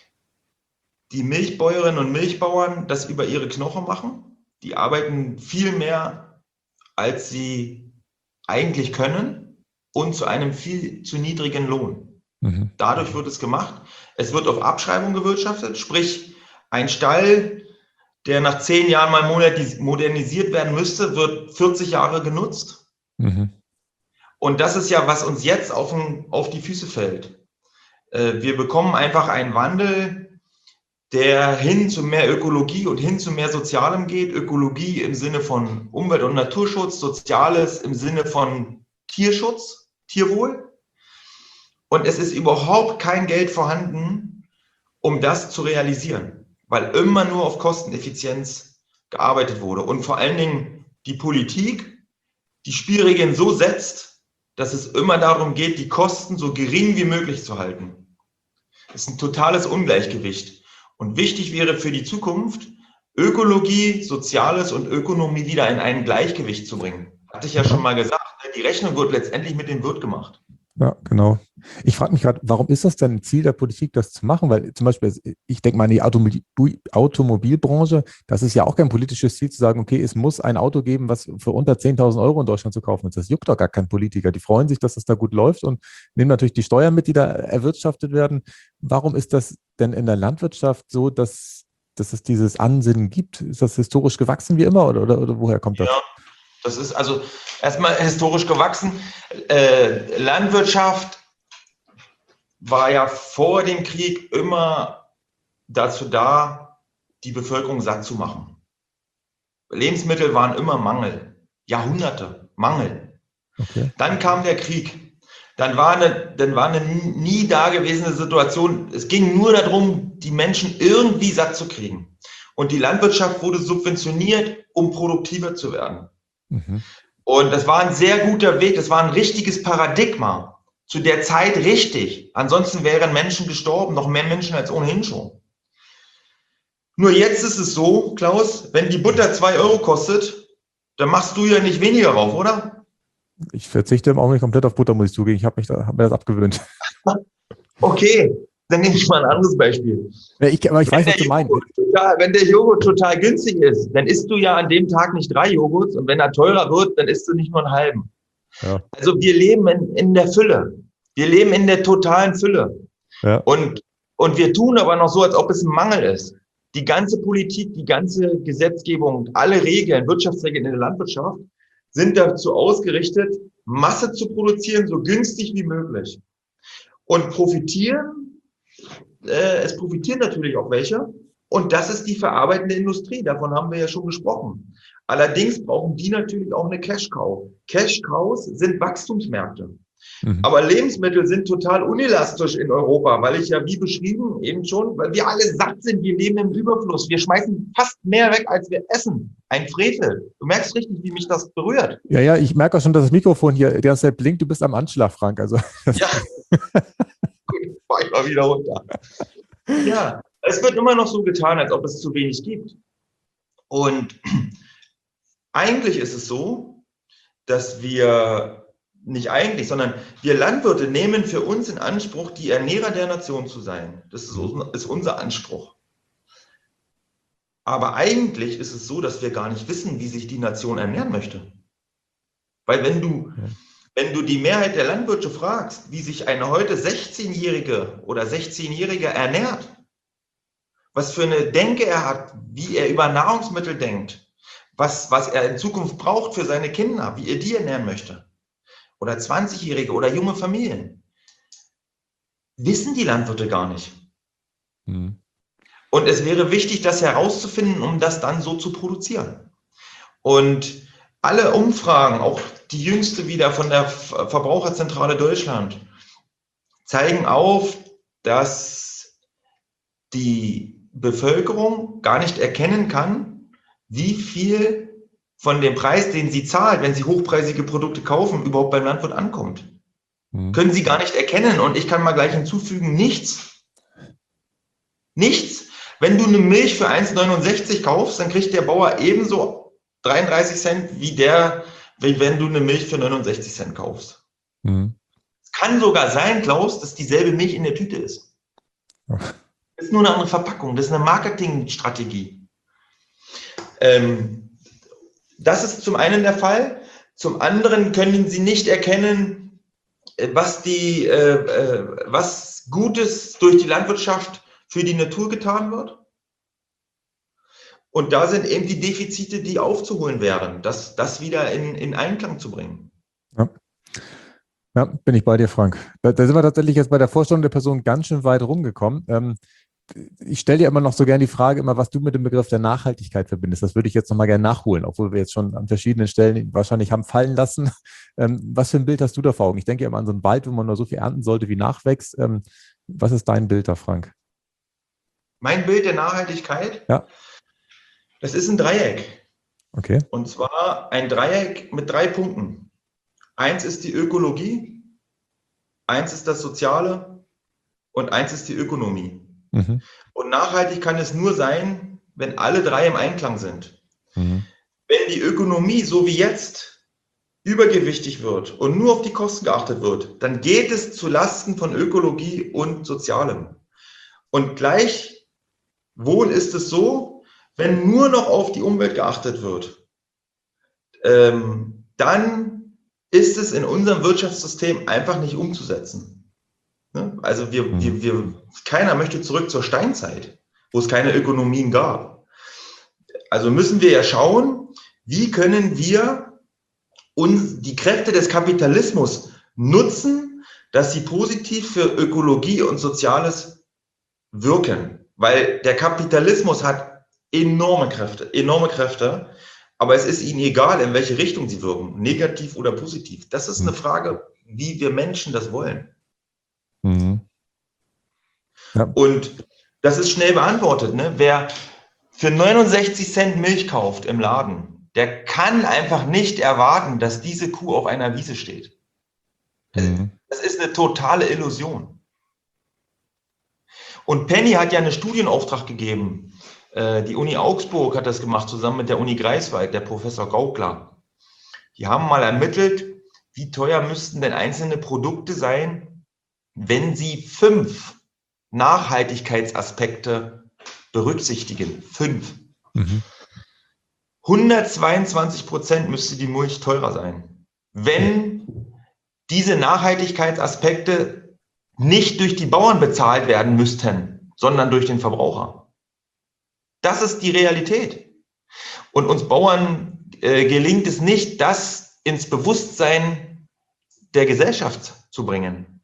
die Milchbäuerinnen und Milchbauern das über ihre Knochen machen. Die arbeiten viel mehr, als sie eigentlich können und zu einem viel zu niedrigen Lohn. Mhm. Dadurch wird es gemacht. Es wird auf Abschreibung gewirtschaftet, sprich ein Stall, der nach zehn Jahren mal modernisiert werden müsste, wird vierzig Jahre genutzt. Mhm. Und das ist ja, was uns jetzt auf, den, auf die Füße fällt. Wir bekommen einfach einen Wandel, der hin zu mehr Ökologie und hin zu mehr Sozialem geht. Ökologie im Sinne von Umwelt- und Naturschutz, Soziales im Sinne von Tierschutz, Tierwohl. Und es ist überhaupt kein Geld vorhanden, um das zu realisieren, weil immer nur auf Kosteneffizienz gearbeitet wurde. Und vor allen Dingen die Politik die Spielregeln so setzt, dass es immer darum geht, die Kosten so gering wie möglich zu halten. Das ist ein totales Ungleichgewicht. Und wichtig wäre für die Zukunft, Ökologie, Soziales und Ökonomie wieder in ein Gleichgewicht zu bringen. Hatte ich ja schon mal gesagt, die Rechnung wird letztendlich mit dem Wirt gemacht. Ja, genau. Ich frage mich gerade, warum ist das denn ein Ziel der Politik, das zu machen? Weil zum Beispiel, ich denke mal an die Automobil- Automobilbranche, das ist ja auch kein politisches Ziel zu sagen, okay, es muss ein Auto geben, was für unter zehntausend Euro in Deutschland zu kaufen ist. Das juckt doch gar kein Politiker. Die freuen sich, dass das da gut läuft und nehmen natürlich die Steuern mit, die da erwirtschaftet werden. Warum ist das denn in der Landwirtschaft so, dass, dass es dieses Ansinnen gibt? Ist das historisch gewachsen wie immer oder, oder, oder woher kommt das? Ja. Das ist also erstmal historisch gewachsen. Äh, Landwirtschaft war ja vor dem Krieg immer dazu da, die Bevölkerung satt zu machen. Lebensmittel waren immer Mangel. Jahrhunderte Mangel. Okay. Dann kam der Krieg. Dann war eine, dann war eine nie dagewesene Situation. Es ging nur darum, die Menschen irgendwie satt zu kriegen. Und die Landwirtschaft wurde subventioniert, um produktiver zu werden. Mhm. Und das war ein sehr guter Weg, das war ein richtiges Paradigma. Zu der Zeit richtig. Ansonsten wären Menschen gestorben, noch mehr Menschen als ohnehin schon. Nur jetzt ist es so, Klaus, wenn die Butter zwei Euro kostet, dann machst du ja nicht weniger drauf, oder? Ich verzichte im Augenblick komplett auf Butter, muss ich zugeben. Ich habe mich da, hab mir das abgewöhnt. Okay, dann nehme ich mal ein anderes Beispiel. Ja, ich, aber ich weiß, was du meinst. Total, wenn der Joghurt total günstig ist, dann isst du ja an dem Tag nicht drei Joghurts und wenn er teurer wird, dann isst du nicht nur einen halben. Ja. Also wir leben in, in der Fülle. Wir leben in der totalen Fülle. Ja. Und, und wir tun aber noch so, als ob es ein Mangel ist. Die ganze Politik, die ganze Gesetzgebung, alle Regeln, Wirtschaftsregeln in der Landwirtschaft sind dazu ausgerichtet, Masse zu produzieren, so günstig wie möglich. Und profitieren, äh, es profitieren natürlich auch welche. Und das ist die verarbeitende Industrie. Davon haben wir ja schon gesprochen. Allerdings brauchen die natürlich auch eine Cash-Cow. Cash-Cows sind Wachstumsmärkte. Mhm. Aber Lebensmittel sind total unelastisch in Europa, weil ich ja, wie beschrieben, eben schon, weil wir alle satt sind. Wir leben im Überfluss. Wir schmeißen fast mehr weg, als wir essen. Ein Frevel. Du merkst richtig, wie mich das berührt. Ja, ja, ich merke auch schon, dass das Mikrofon hier die ganze Zeit blinkt. Du bist am Anschlag, Frank. Also. Ja. Gut, fahr ich mal wieder runter. Ja. Es wird immer noch so getan, als ob es zu wenig gibt. Und eigentlich ist es so, dass wir, nicht eigentlich, sondern wir Landwirte nehmen für uns in Anspruch, die Ernährer der Nation zu sein. Das ist, ist unser Anspruch. Aber eigentlich ist es so, dass wir gar nicht wissen, wie sich die Nation ernähren möchte. Weil wenn du, wenn du die Mehrheit der Landwirte fragst, wie sich eine heute sechzehnjährige oder sechzehnjährige ernährt, was für eine Denke er hat, wie er über Nahrungsmittel denkt, was, was er in Zukunft braucht für seine Kinder, wie er die ernähren möchte. Oder zwanzigjährige oder junge Familien. Wissen die Landwirte gar nicht. Mhm. Und es wäre wichtig, das herauszufinden, um das dann so zu produzieren. Und alle Umfragen, auch die jüngste wieder von der Verbraucherzentrale Deutschland, zeigen auf, dass die Bevölkerung gar nicht erkennen kann, wie viel von dem Preis, den sie zahlt, wenn sie hochpreisige Produkte kaufen, überhaupt beim Landwirt ankommt. Mhm. Können sie gar nicht erkennen. Und ich kann mal gleich hinzufügen, nichts. Nichts. Wenn du eine Milch für eins neunundsechzig kaufst, dann kriegt der Bauer ebenso dreiunddreißig Cent wie der, wie wenn du eine Milch für neunundsechzig Cent kaufst. Mhm. Es kann sogar sein, Klaus, dass dieselbe Milch in der Tüte ist. Das ist nur eine andere Verpackung. Das ist eine Marketingstrategie. Ähm, Das ist zum einen der Fall. Zum anderen können Sie nicht erkennen, was, die, äh, was Gutes durch die Landwirtschaft für die Natur getan wird. Und da sind eben die Defizite, die aufzuholen wären, das, das wieder in, in Einklang zu bringen. Ja. Ja, bin ich bei dir, Frank. Da, da sind wir tatsächlich jetzt bei der Vorstellung der Person ganz schön weit rumgekommen. Ähm, Ich stelle dir immer noch so gerne die Frage, immer, was du mit dem Begriff der Nachhaltigkeit verbindest. Das würde ich jetzt nochmal gerne nachholen, obwohl wir jetzt schon an verschiedenen Stellen ihn wahrscheinlich haben fallen lassen. Ähm, was für ein Bild hast du da vor Augen? Ich denke immer an so einen Wald, wo man nur so viel ernten sollte, wie nachwächst. Ähm, was ist dein Bild da, Frank? Mein Bild der Nachhaltigkeit? Ja. Das ist ein Dreieck. Okay. Und zwar ein Dreieck mit drei Punkten. Eins ist die Ökologie, eins ist das Soziale und eins ist die Ökonomie. Mhm. Und nachhaltig kann es nur sein, wenn alle drei im Einklang sind. Mhm. Wenn die Ökonomie, so wie jetzt, übergewichtig wird und nur auf die Kosten geachtet wird, dann geht es zu Lasten von Ökologie und Sozialem. Und gleichwohl ist es so, wenn nur noch auf die Umwelt geachtet wird, ähm, dann ist es in unserem Wirtschaftssystem einfach nicht umzusetzen. Also wir, mhm. wir, wir, keiner möchte zurück zur Steinzeit, wo es keine Ökonomien gab. Also müssen wir ja schauen, wie können wir uns die Kräfte des Kapitalismus nutzen, dass sie positiv für Ökologie und Soziales wirken. Weil der Kapitalismus hat enorme Kräfte, enorme Kräfte, aber es ist ihnen egal, in welche Richtung sie wirken, negativ oder positiv. Das ist eine Frage, wie wir Menschen das wollen. Mhm. Ja. Und das ist schnell beantwortet. Ne? Wer für neunundsechzig Cent Milch kauft im Laden, der kann einfach nicht erwarten, dass diese Kuh auf einer Wiese steht. Mhm. Das ist eine totale Illusion. Und Penny hat ja einen Studienauftrag gegeben. Die Uni Augsburg hat das gemacht, zusammen mit der Uni Greifswald, der Professor Gaukler. Die haben mal ermittelt, wie teuer müssten denn einzelne Produkte sein, wenn sie fünf Nachhaltigkeitsaspekte berücksichtigen. Fünf. Mhm. hundertzweiundzwanzig Prozent müsste die Milch teurer sein, wenn diese Nachhaltigkeitsaspekte nicht durch die Bauern bezahlt werden müssten, sondern durch den Verbraucher. Das ist die Realität. Und uns Bauern äh, gelingt es nicht, das ins Bewusstsein der Gesellschaft zu bringen.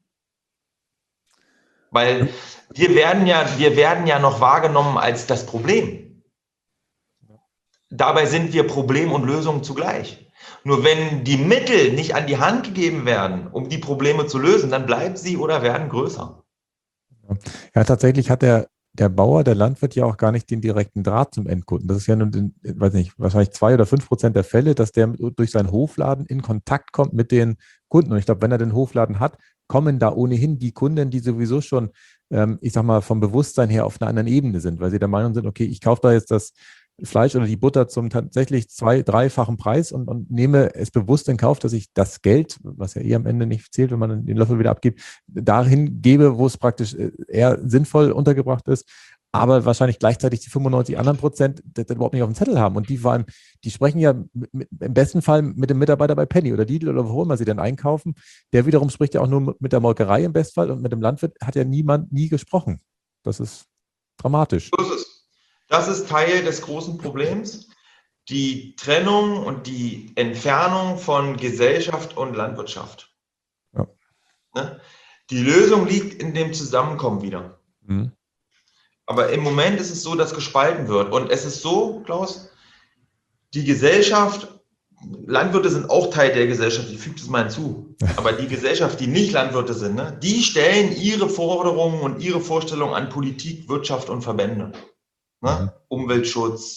Weil wir werden ja, wir werden ja noch wahrgenommen als das Problem. Dabei sind wir Problem und Lösung zugleich. Nur wenn die Mittel nicht an die Hand gegeben werden, um die Probleme zu lösen, dann bleiben sie oder werden größer. Ja, tatsächlich hat der Der Bauer, der Landwirt ja auch gar nicht den direkten Draht zum Endkunden. Das ist ja nur, den, weiß nicht, wahrscheinlich zwei oder fünf Prozent der Fälle, dass der durch seinen Hofladen in Kontakt kommt mit den Kunden. Und ich glaube, wenn er den Hofladen hat, kommen da ohnehin die Kunden, die sowieso schon, ähm, ich sag mal, vom Bewusstsein her auf einer anderen Ebene sind, weil sie der Meinung sind, okay, ich kaufe da jetzt das Fleisch oder die Butter zum tatsächlich zwei-, dreifachen Preis und, und nehme es bewusst in Kauf, dass ich das Geld, was ja eh am Ende nicht zählt, wenn man den Löffel wieder abgibt, dahin gebe, wo es praktisch eher sinnvoll untergebracht ist, aber wahrscheinlich gleichzeitig die fünfundneunzig anderen Prozent das, das überhaupt nicht auf dem Zettel haben. Und die waren, die sprechen ja mit, mit, im besten Fall mit dem Mitarbeiter bei Penny oder Lidl oder wo immer sie denn einkaufen. Der wiederum spricht ja auch nur mit der Molkerei im Bestfall und mit dem Landwirt hat ja niemand nie gesprochen. Das ist dramatisch. So ist es. Das ist Teil des großen Problems, die Trennung und die Entfernung von Gesellschaft und Landwirtschaft. Ja. Ne? Die Lösung liegt in dem Zusammenkommen wieder. Mhm. Aber im Moment ist es so, dass gespalten wird. Und es ist so, Klaus, die Gesellschaft, Landwirte sind auch Teil der Gesellschaft, ich füge das mal hinzu, aber die Gesellschaft, die nicht Landwirte sind, ne, die stellen ihre Forderungen und ihre Vorstellungen an Politik, Wirtschaft und Verbände. Ne? Mhm. Umweltschutz,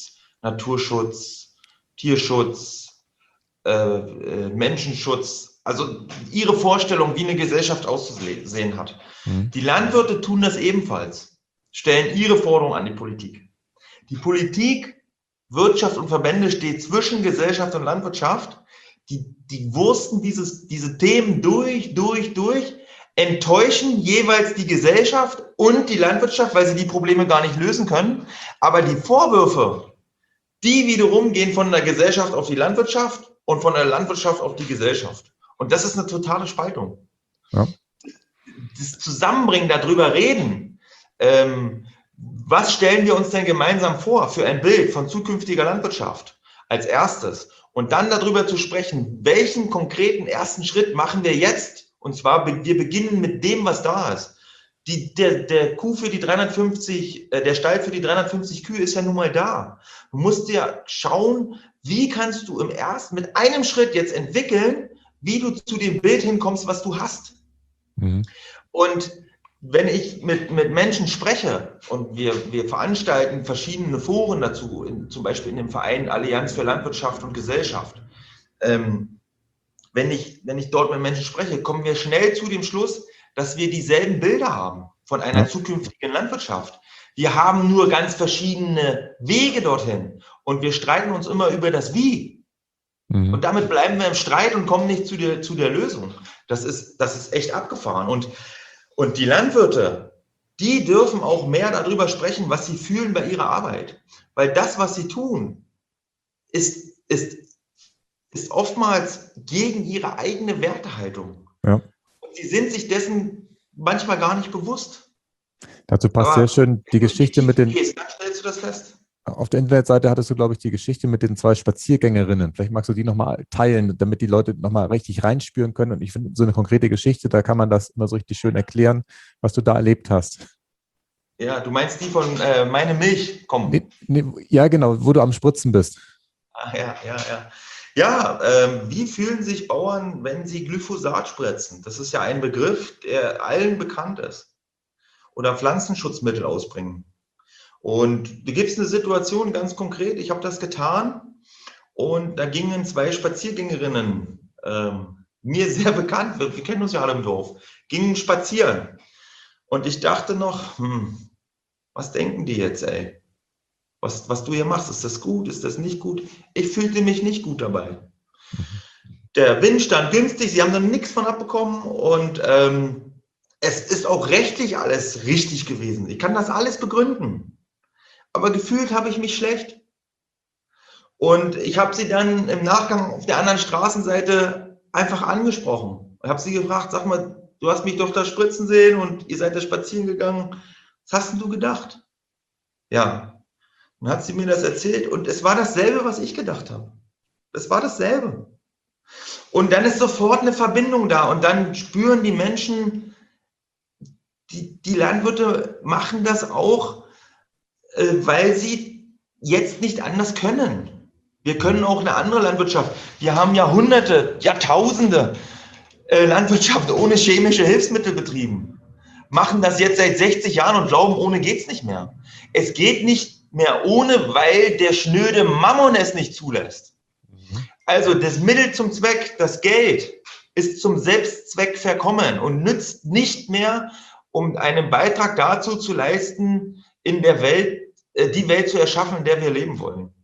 Naturschutz, Tierschutz, äh, äh, Menschenschutz, also ihre Vorstellung, wie eine Gesellschaft auszusehen hat. Mhm. Die Landwirte tun das ebenfalls, stellen ihre Forderungen an die Politik. Die Politik, Wirtschaft und Verbände steht zwischen Gesellschaft und Landwirtschaft. Die, die wursten dieses, diese Themen durch, durch, durch, enttäuschen jeweils die Gesellschaft und die Landwirtschaft, weil sie die Probleme gar nicht lösen können. Aber die Vorwürfe, die wiederum gehen von der Gesellschaft auf die Landwirtschaft und von der Landwirtschaft auf die Gesellschaft. Und das ist eine totale Spaltung. Ja. Das Zusammenbringen, darüber reden, ähm, was stellen wir uns denn gemeinsam vor für ein Bild von zukünftiger Landwirtschaft als erstes? Und dann darüber zu sprechen, welchen konkreten ersten Schritt machen wir jetzt? Und zwar, wir beginnen mit dem, was da ist. Die, der, der Kuh für die dreihundertfünfzig, äh, der Stall für die dreihundertfünfzig Kühe ist ja nun mal da. Du musst dir schauen, wie kannst du im ersten, mit einem Schritt jetzt entwickeln, wie du zu dem Bild hinkommst, was du hast. Mhm. Und wenn ich mit, mit Menschen spreche und wir, wir veranstalten verschiedene Foren dazu, in, zum Beispiel in dem Verein Allianz für Landwirtschaft und Gesellschaft, ähm, wenn ich, wenn ich dort mit Menschen spreche, kommen wir schnell zu dem Schluss, dass wir dieselben Bilder haben von einer ja. zukünftigen Landwirtschaft. Wir haben nur ganz verschiedene Wege dorthin und wir streiten uns immer über das Wie. Mhm. Und damit bleiben wir im Streit und kommen nicht zu der, zu der Lösung. Das ist, das ist echt abgefahren. Und, und die Landwirte, die dürfen auch mehr darüber sprechen, was sie fühlen bei ihrer Arbeit. Weil das, was sie tun, ist, ist, ist oftmals gegen ihre eigene Wertehaltung. Ja. Und sie sind sich dessen manchmal gar nicht bewusst. Dazu passt Aber sehr schön die Geschichte mit den... Gehst, dann stellst du das fest. Auf der Internetseite hattest du, glaube ich, die Geschichte mit den zwei Spaziergängerinnen. Vielleicht magst du die nochmal teilen, damit die Leute nochmal richtig reinspüren können. Und ich finde, so eine konkrete Geschichte, da kann man das immer so richtig schön erklären, was du da erlebt hast. Ja, du meinst die von äh, Meine Milch? Komm. Nee, nee, ja, genau, wo du am Spritzen bist. Ah, ja, ja, ja. Ja, ähm, wie fühlen sich Bauern, wenn sie Glyphosat spritzen? Das ist ja ein Begriff, der allen bekannt ist. Oder Pflanzenschutzmittel ausbringen. Und da gibt es eine Situation ganz konkret, ich habe das getan und da gingen zwei Spaziergängerinnen, ähm, mir sehr bekannt, wir, wir kennen uns ja alle im Dorf, gingen spazieren. Und ich dachte noch, hm, was denken die jetzt, ey? Was, was du hier machst, ist das gut, ist das nicht gut? Ich fühlte mich nicht gut dabei. Der Wind stand günstig, sie haben da nichts von abbekommen und ähm, es ist auch rechtlich alles richtig gewesen. Ich kann das alles begründen. Aber gefühlt habe ich mich schlecht. Und ich habe sie dann im Nachgang auf der anderen Straßenseite einfach angesprochen. Ich habe sie gefragt, sag mal, du hast mich doch da spritzen sehen und ihr seid da spazieren gegangen. Was hast denn du gedacht? Ja, dann hat sie mir das erzählt und es war dasselbe, was ich gedacht habe. Es war dasselbe. Und dann ist sofort eine Verbindung da und dann spüren die Menschen, die, die Landwirte machen das auch, weil sie jetzt nicht anders können. Wir können auch eine andere Landwirtschaft. Wir haben Jahrhunderte, Jahrtausende äh, Landwirtschaft ohne chemische Hilfsmittel betrieben. Machen das jetzt seit sechzig Jahren und glauben, ohne geht's nicht mehr. Es geht nicht mehr ohne, weil der schnöde Mammon es nicht zulässt. Also das Mittel zum Zweck, das Geld, ist zum Selbstzweck verkommen und nützt nicht mehr, um einen Beitrag dazu zu leisten, in der Welt, die Welt zu erschaffen, in der wir leben wollen.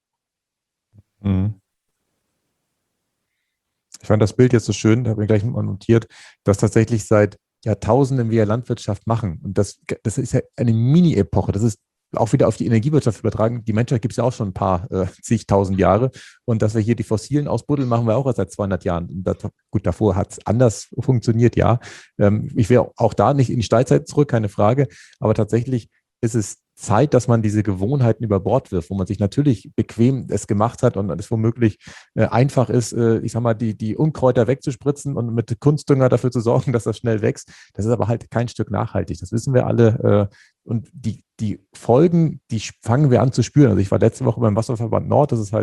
Ich fand das Bild jetzt so schön, da habe ich gleich mal notiert, dass tatsächlich seit Jahrtausenden wir Landwirtschaft machen. Und das, das ist ja eine Mini-Epoche. Das ist auch wieder auf die Energiewirtschaft übertragen. Die Menschheit gibt es ja auch schon ein paar äh, zigtausend Jahre. Und dass wir hier die Fossilen ausbuddeln, machen wir auch erst seit zweihundert Jahren. Und das, gut, davor hat es anders funktioniert, ja. Ähm, ich wäre auch da nicht in die Steinzeit zurück, keine Frage. Aber tatsächlich ist es Zeit, dass man diese Gewohnheiten über Bord wirft, wo man sich natürlich bequem es gemacht hat und es womöglich äh, einfach ist, äh, ich sag mal, die, die Unkräuter wegzuspritzen und mit Kunstdünger dafür zu sorgen, dass das schnell wächst. Das ist aber halt kein Stück nachhaltig. Das wissen wir alle. Äh, und die, die Folgen, die fangen wir an zu spüren. Also ich war letzte Woche beim Wasserverband Nord. Das ist halt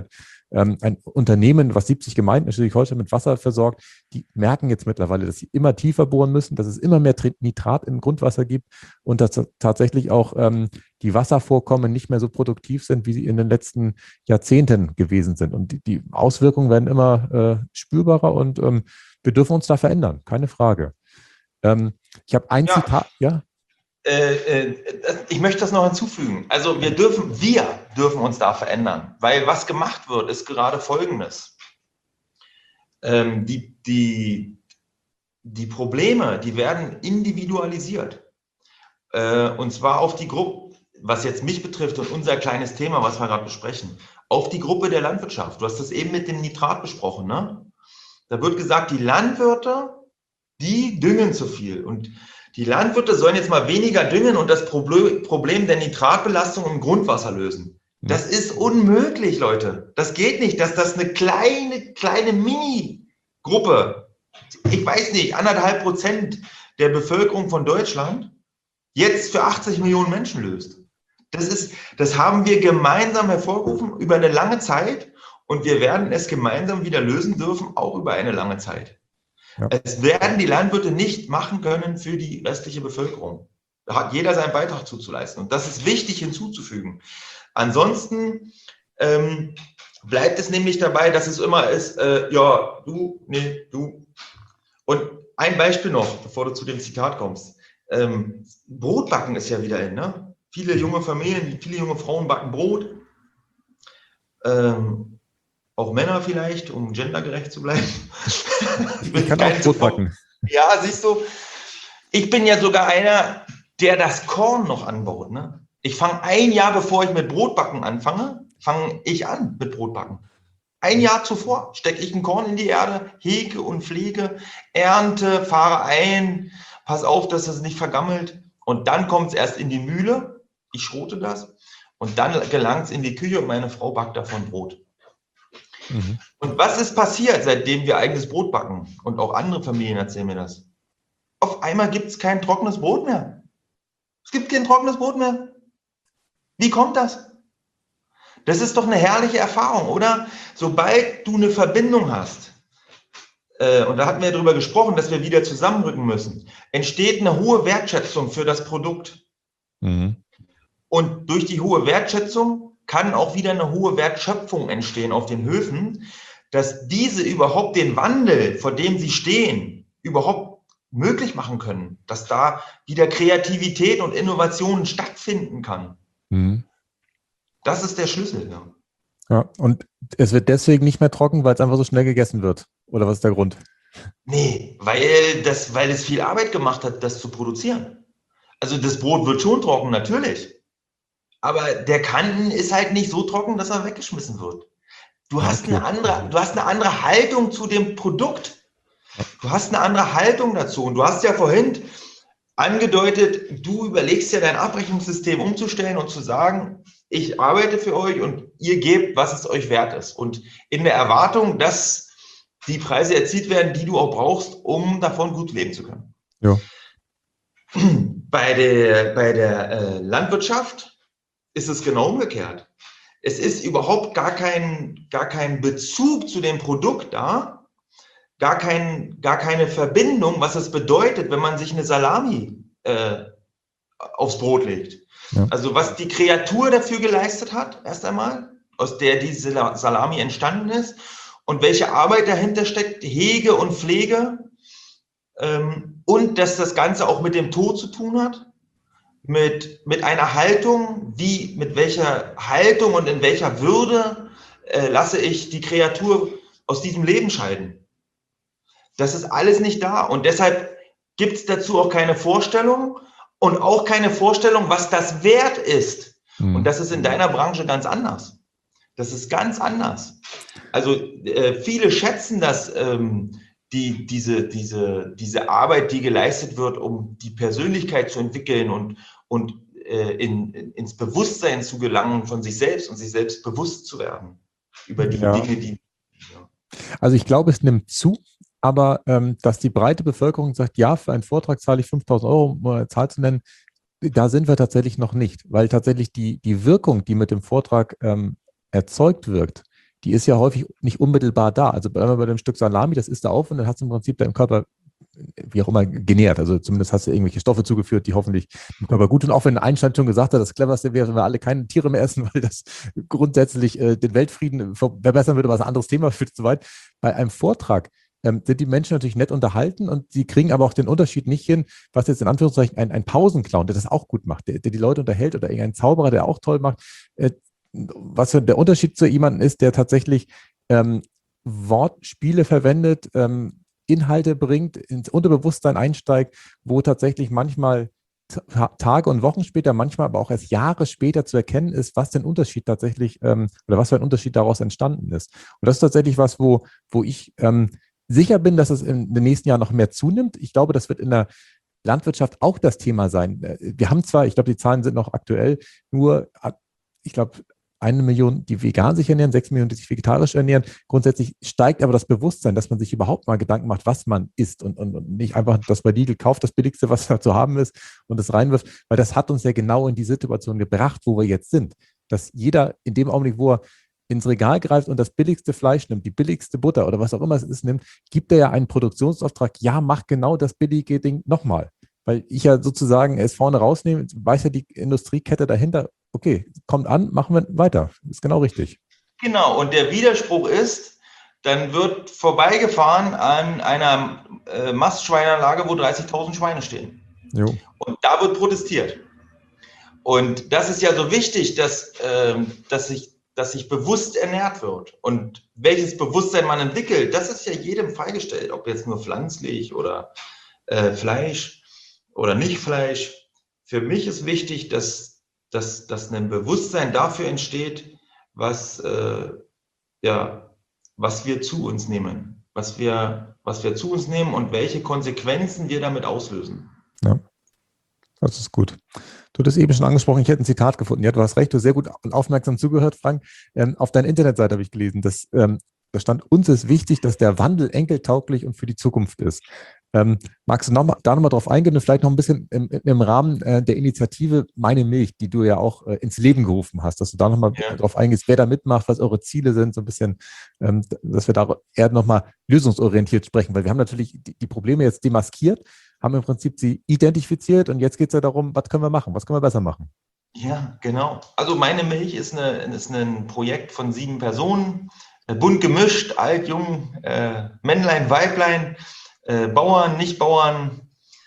Ähm, ein Unternehmen, was siebzig Gemeinden in Schleswig-Holstein mit Wasser versorgt, die merken jetzt mittlerweile, dass sie immer tiefer bohren müssen, dass es immer mehr Nitrat im Grundwasser gibt und dass tatsächlich auch ähm, die Wasservorkommen nicht mehr so produktiv sind, wie sie in den letzten Jahrzehnten gewesen sind. Und die, die Auswirkungen werden immer äh, spürbarer und ähm, wir dürfen uns da verändern, keine Frage. Ähm, ich habe ein ja. Zitat, ja. Äh, äh, ich möchte das noch hinzufügen. Also wir dürfen, wir dürfen uns da verändern, weil was gemacht wird, ist gerade Folgendes. Ähm, die, die, die Probleme, die werden individualisiert. Äh, und zwar auf die Gruppe, was jetzt mich betrifft und unser kleines Thema, was wir gerade besprechen, auf die Gruppe der Landwirtschaft. Du hast das eben mit dem Nitrat besprochen, ne? Da wird gesagt, die Landwirte, die düngen zu viel. Und die Landwirte sollen jetzt mal weniger düngen und das Problem der Nitratbelastung im Grundwasser lösen. Das ist unmöglich, Leute. Das geht nicht, dass das eine kleine, kleine Mini-Gruppe, ich weiß nicht, anderthalb Prozent der Bevölkerung von Deutschland jetzt für achtzig Millionen Menschen löst. Das ist, das haben wir gemeinsam hervorgerufen über eine lange Zeit und wir werden es gemeinsam wieder lösen dürfen, auch über eine lange Zeit. Ja. Es werden die Landwirte nicht machen können für die restliche Bevölkerung. Da hat jeder seinen Beitrag zuzuleisten. Und das ist wichtig hinzuzufügen. Ansonsten ähm, bleibt es nämlich dabei, dass es immer ist, äh, ja, du, nee, du. Und ein Beispiel noch, bevor du zu dem Zitat kommst. Ähm, Brotbacken ist ja wieder in, ne? Viele junge Familien, viele junge Frauen backen Brot. Ähm, Auch Männer vielleicht, um gendergerecht zu bleiben. Ich kann auch Brot backen. Ja, siehst du, ich bin ja sogar einer, der das Korn noch anbaut. Ne? Ich fange ein Jahr, bevor ich mit Brotbacken anfange, fange ich an mit Brotbacken. Ein Jahr zuvor stecke ich ein Korn in die Erde, hege und pflege, ernte, fahre ein, pass auf, dass das nicht vergammelt. Und dann kommt es erst in die Mühle, ich schrote das und dann gelangt es in die Küche und meine Frau backt davon Brot. Mhm. Und was ist passiert, seitdem wir eigenes Brot backen? Und auch andere Familien erzählen mir das. Auf einmal gibt es kein trockenes Brot mehr. Es gibt kein trockenes Brot mehr. Wie kommt das? Das ist doch eine herrliche Erfahrung, oder? Sobald du eine Verbindung hast, äh, und da hatten wir darüber gesprochen, dass wir wieder zusammenrücken müssen, entsteht eine hohe Wertschätzung für das Produkt. Mhm. Und durch die hohe Wertschätzung kann auch wieder eine hohe Wertschöpfung entstehen auf den Höfen, dass diese überhaupt den Wandel, vor dem sie stehen, überhaupt möglich machen können, dass da wieder Kreativität und Innovation stattfinden kann. Mhm. Das ist der Schlüssel. Ja. Ja, und es wird deswegen nicht mehr trocken, weil es einfach so schnell gegessen wird. Oder was ist der Grund? Nee, weil, das, weil es viel Arbeit gemacht hat, das zu produzieren. Also das Brot wird schon trocken, natürlich. Aber der Kanten ist halt nicht so trocken, dass er weggeschmissen wird. Du hast, okay. eine andere, du hast eine andere Haltung zu dem Produkt. Du hast eine andere Haltung dazu. Und du hast ja vorhin angedeutet, du überlegst ja dein Abrechnungssystem umzustellen und zu sagen, ich arbeite für euch und ihr gebt, was es euch wert ist. Und in der Erwartung, dass die Preise erzielt werden, die du auch brauchst, um davon gut leben zu können. Ja. Bei der, bei der äh, Landwirtschaft ist es genau umgekehrt. Es ist überhaupt gar kein, gar kein Bezug zu dem Produkt da, gar, kein, gar keine Verbindung, was es bedeutet, wenn man sich eine Salami äh, aufs Brot legt. Ja. Also was die Kreatur dafür geleistet hat, erst einmal, aus der diese Salami entstanden ist und welche Arbeit dahinter steckt, Hege und Pflege ähm, und dass das Ganze auch mit dem Tod zu tun hat. Mit, mit einer Haltung, wie, mit welcher Haltung und in welcher Würde äh, lasse ich die Kreatur aus diesem Leben scheiden. Das ist alles nicht da und deshalb gibt es dazu auch keine Vorstellung und auch keine Vorstellung, was das wert ist. Mhm. Und das ist in deiner Branche ganz anders. Das ist ganz anders. Also äh, viele schätzen das, ähm, die, diese, diese, diese Arbeit, die geleistet wird, um die Persönlichkeit zu entwickeln und, und äh, in, in, ins Bewusstsein zu gelangen von sich selbst und sich selbst bewusst zu werden über die ja. Dinge, die... Ja. Also ich glaube, es nimmt zu, aber ähm, dass die breite Bevölkerung sagt, ja, für einen Vortrag zahle ich fünftausend Euro, um eine Zahl zu nennen, da sind wir tatsächlich noch nicht, weil tatsächlich die, die Wirkung, die mit dem Vortrag ähm, erzeugt wird, die ist ja häufig nicht unmittelbar da. Also bei, bei dem Stück Salami, das isst du auf und dann hast du im Prinzip deinem Körper, wie auch immer, genährt. Also zumindest hast du irgendwelche Stoffe zugeführt, die hoffentlich dem Körper gut tun. Auch wenn Einstein schon gesagt hat, das Cleverste wäre, wenn wir alle keine Tiere mehr essen, weil das grundsätzlich äh, den Weltfrieden verbessern würde, was ein anderes Thema führt zu weit. Bei einem Vortrag ähm, sind die Menschen natürlich nett unterhalten und sie kriegen aber auch den Unterschied nicht hin, was jetzt in Anführungszeichen ein, ein Pausenclown, der das auch gut macht, der, der die Leute unterhält, oder irgendein Zauberer, der auch toll macht. Äh, was für der Unterschied zu jemandem ist, der tatsächlich ähm, Wortspiele verwendet, ähm, Inhalte bringt, ins Unterbewusstsein einsteigt, wo tatsächlich manchmal ta- Tage und Wochen später, manchmal aber auch erst Jahre später zu erkennen ist, was den Unterschied tatsächlich ähm, oder was für ein Unterschied daraus entstanden ist. Und das ist tatsächlich was, wo, wo ich ähm, sicher bin, dass es in den nächsten Jahren noch mehr zunimmt. Ich glaube, das wird in der Landwirtschaft auch das Thema sein. Wir haben zwar, ich glaube, die Zahlen sind noch aktuell, nur, ich glaube, eine Million, die vegan sich ernähren, sechs Millionen, die sich vegetarisch ernähren. Grundsätzlich steigt aber das Bewusstsein, dass man sich überhaupt mal Gedanken macht, was man isst und, und, und nicht einfach das bei Lidl kauft, das Billigste, was da zu haben ist und das reinwirft, weil das hat uns ja genau in die Situation gebracht, wo wir jetzt sind. Dass jeder in dem Augenblick, wo er ins Regal greift und das billigste Fleisch nimmt, die billigste Butter oder was auch immer es ist, nimmt, gibt er ja einen Produktionsauftrag, ja, mach genau das billige Ding nochmal. Weil ich ja sozusagen es vorne rausnehme, weiß ja die Industriekette dahinter, okay, kommt an, machen wir weiter. Ist genau richtig. Genau, und der Widerspruch ist, dann wird vorbeigefahren an einer äh, Mastschweinanlage, wo dreißigtausend Schweine stehen. Jo. Und da wird protestiert. Und das ist ja so wichtig, dass, ähm, dass, sich, dass sich bewusst ernährt wird. Und welches Bewusstsein man entwickelt, das ist ja jedem freigestellt, ob jetzt nur pflanzlich oder äh, Fleisch oder nicht Fleisch. Für mich ist wichtig, dass, dass, dass ein Bewusstsein dafür entsteht, was, äh, ja, was wir zu uns nehmen, was wir, was wir zu uns nehmen und welche Konsequenzen wir damit auslösen. Ja, das ist gut. Du hast eben schon angesprochen, ich hätte ein Zitat gefunden. Ja, du hast recht, du hast sehr gut und aufmerksam zugehört, Frank. Ähm, auf deiner Internetseite habe ich gelesen, dass ähm, da stand, uns ist wichtig, dass der Wandel enkeltauglich und für die Zukunft ist. Ähm, magst du noch mal, da nochmal drauf eingehen und vielleicht noch ein bisschen im, im Rahmen äh, der Initiative Meine Milch, die du ja auch äh, ins Leben gerufen hast, dass du da nochmal Ja. drauf eingehst, wer da mitmacht, was eure Ziele sind, so ein bisschen, ähm, dass wir da eher nochmal lösungsorientiert sprechen, weil wir haben natürlich die, die Probleme jetzt demaskiert, haben im Prinzip sie identifiziert und jetzt geht es ja darum, was können wir machen, was können wir besser machen. Ja, genau. Also Meine Milch ist, eine, ist ein Projekt von sieben Personen, äh, bunt gemischt, alt, jung, äh, Männlein, Weiblein, äh, Bauern, Nicht-Bauern,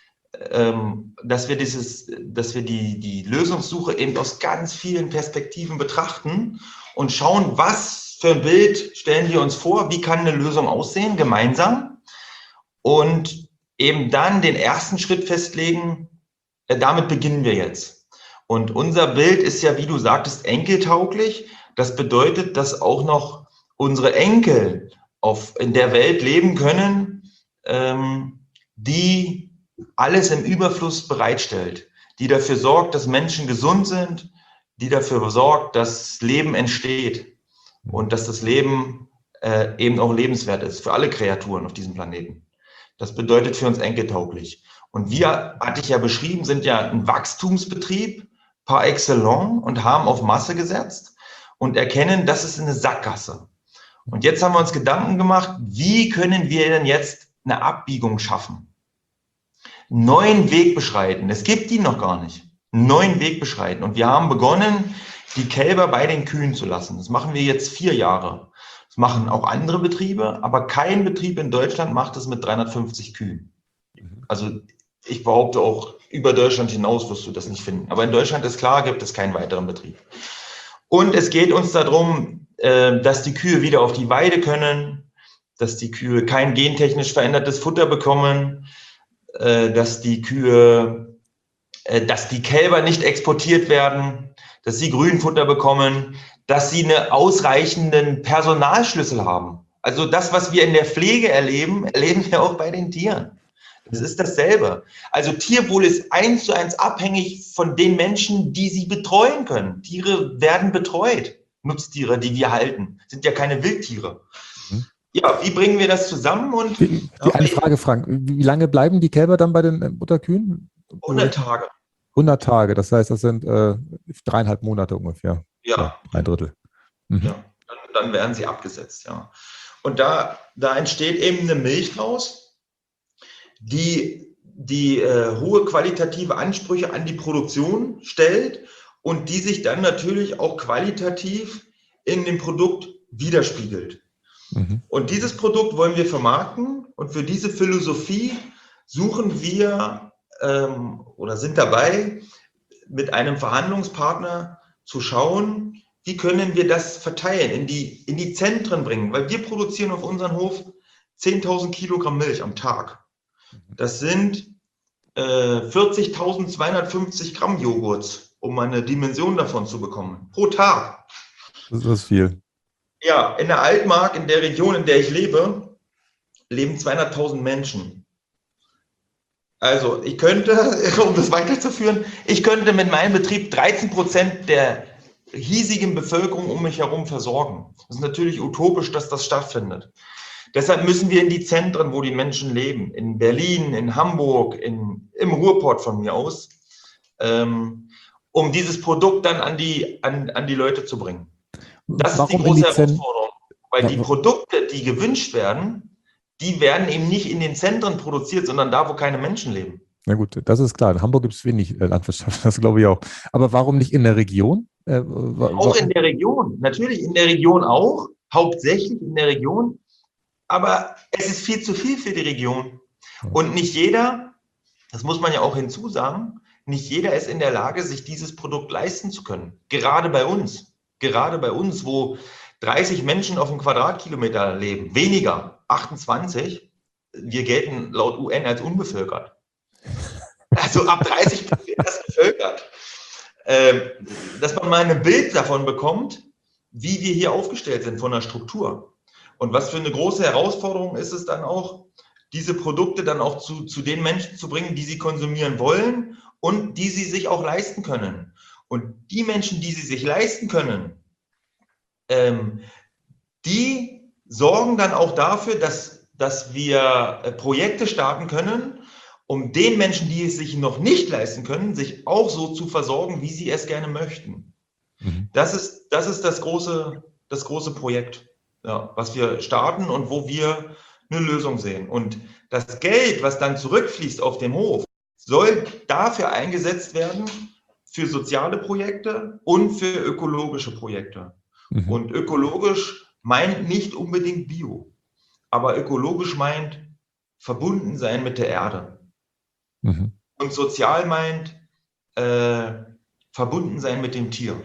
ähm, dass wir dieses, dass wir die, die Lösungssuche eben aus ganz vielen Perspektiven betrachten und schauen, was für ein Bild stellen wir uns vor, wie kann eine Lösung aussehen, gemeinsam, und eben dann den ersten Schritt festlegen, äh, damit beginnen wir jetzt. Und unser Bild ist ja, wie du sagtest, enkeltauglich. Das bedeutet, dass auch noch unsere Enkel auf, in der Welt leben können, ähm, die alles im Überfluss bereitstellt, die dafür sorgt, dass Menschen gesund sind, die dafür sorgt, dass Leben entsteht und dass das Leben äh, eben auch lebenswert ist für alle Kreaturen auf diesem Planeten. Das bedeutet für uns enkeltauglich. Und wir, hatte ich ja beschrieben, sind ja ein Wachstumsbetrieb par excellence und haben auf Masse gesetzt und erkennen, das ist eine Sackgasse. Und jetzt haben wir uns Gedanken gemacht, wie können wir denn jetzt eine Abbiegung schaffen? Einen neuen Weg beschreiten. Es gibt die noch gar nicht. Einen neuen Weg beschreiten. Und wir haben begonnen, die Kälber bei den Kühen zu lassen. Das machen wir jetzt vier Jahre. Das machen auch andere Betriebe, aber kein Betrieb in Deutschland macht das mit dreihundertfünfzig Kühen. Also ich behaupte auch, über Deutschland hinaus wirst du das nicht finden. Aber in Deutschland ist klar, gibt es keinen weiteren Betrieb. Und es geht uns darum, dass die Kühe wieder auf die Weide können, dass die Kühe kein gentechnisch verändertes Futter bekommen, dass die Kühe, dass die Kälber nicht exportiert werden, dass sie Grünfutter bekommen, dass sie einen ausreichenden Personalschlüssel haben. Also das, was wir in der Pflege erleben, erleben wir auch bei den Tieren. Das ist dasselbe. Also Tierwohl ist eins zu eins abhängig von den Menschen, die sie betreuen können. Tiere werden betreut. Nutztiere, die wir halten, sind ja keine Wildtiere. Mhm. Ja, wie bringen wir das zusammen? Und die, die okay. Eine Frage, Frank. Wie lange bleiben die Kälber dann bei den Mutterkühen? hundert Tage. hundert Tage, das heißt, das sind äh, dreieinhalb Monate ungefähr. Ja. Ein Drittel. Mhm. Ja. dann werden sie abgesetzt. Ja. Und da, da entsteht eben eine Milch draus, die, die äh, hohe qualitative Ansprüche an die Produktion stellt und die sich dann natürlich auch qualitativ in dem Produkt widerspiegelt. Mhm. Und dieses Produkt wollen wir vermarkten und für diese Philosophie suchen wir ähm, oder sind dabei, mit einem Verhandlungspartner zu schauen, wie können wir das verteilen, in die, in die Zentren bringen, weil wir produzieren auf unserem Hof zehntausend Kilogramm Milch am Tag. Das sind äh, vierzigtausendzweihundertfünfzig Gramm Joghurts, um mal eine Dimension davon zu bekommen, pro Tag. Das ist viel. Ja, in der Altmark, in der Region, in der ich lebe, leben zweihunderttausend Menschen. Also ich könnte, um das weiterzuführen, ich könnte mit meinem Betrieb dreizehn Prozent der hiesigen Bevölkerung um mich herum versorgen. Das ist natürlich utopisch, dass das stattfindet. Deshalb müssen wir in die Zentren, wo die Menschen leben, in Berlin, in Hamburg, in, im Ruhrpott von mir aus, ähm, um dieses Produkt dann an die, an, an die Leute zu bringen. Das Warum ist die große die Herausforderung, weil die Produkte, die gewünscht werden, die werden eben nicht in den Zentren produziert, sondern da, wo keine Menschen leben. Na gut, das ist klar. In Hamburg gibt es wenig Landwirtschaft, das glaube ich auch. Aber warum nicht in der Region? Äh, auch in der Region, natürlich in der Region auch, hauptsächlich in der Region, aber es ist viel zu viel für die Region. Und nicht jeder, das muss man ja auch hinzusagen, nicht jeder ist in der Lage, sich dieses Produkt leisten zu können. Gerade bei uns, gerade bei uns, wo dreißig Menschen auf einem Quadratkilometer leben, weniger, achtundzwanzig, wir gelten laut U N als unbevölkert. Also ab dreißig Prozent ist bevölkert. Ähm, dass man mal ein Bild davon bekommt, wie wir hier aufgestellt sind von der Struktur. Und was für eine große Herausforderung ist es dann auch, diese Produkte dann auch zu, zu den Menschen zu bringen, die sie konsumieren wollen und die sie sich auch leisten können. Und die Menschen, die sie sich leisten können, ähm, die sorgen dann auch dafür, dass, dass wir äh, Projekte starten können, um den Menschen, die es sich noch nicht leisten können, sich auch so zu versorgen, wie sie es gerne möchten. Mhm. Das ist, das ist das große, das große Projekt, ja, was wir starten und wo wir eine Lösung sehen. Und das Geld, was dann zurückfließt auf dem Hof, soll dafür eingesetzt werden, für soziale Projekte und für ökologische Projekte. Mhm. Und ökologisch meint nicht unbedingt Bio, aber ökologisch meint verbunden sein mit der Erde. Mhm. Und sozial meint äh, verbunden sein mit dem Tier.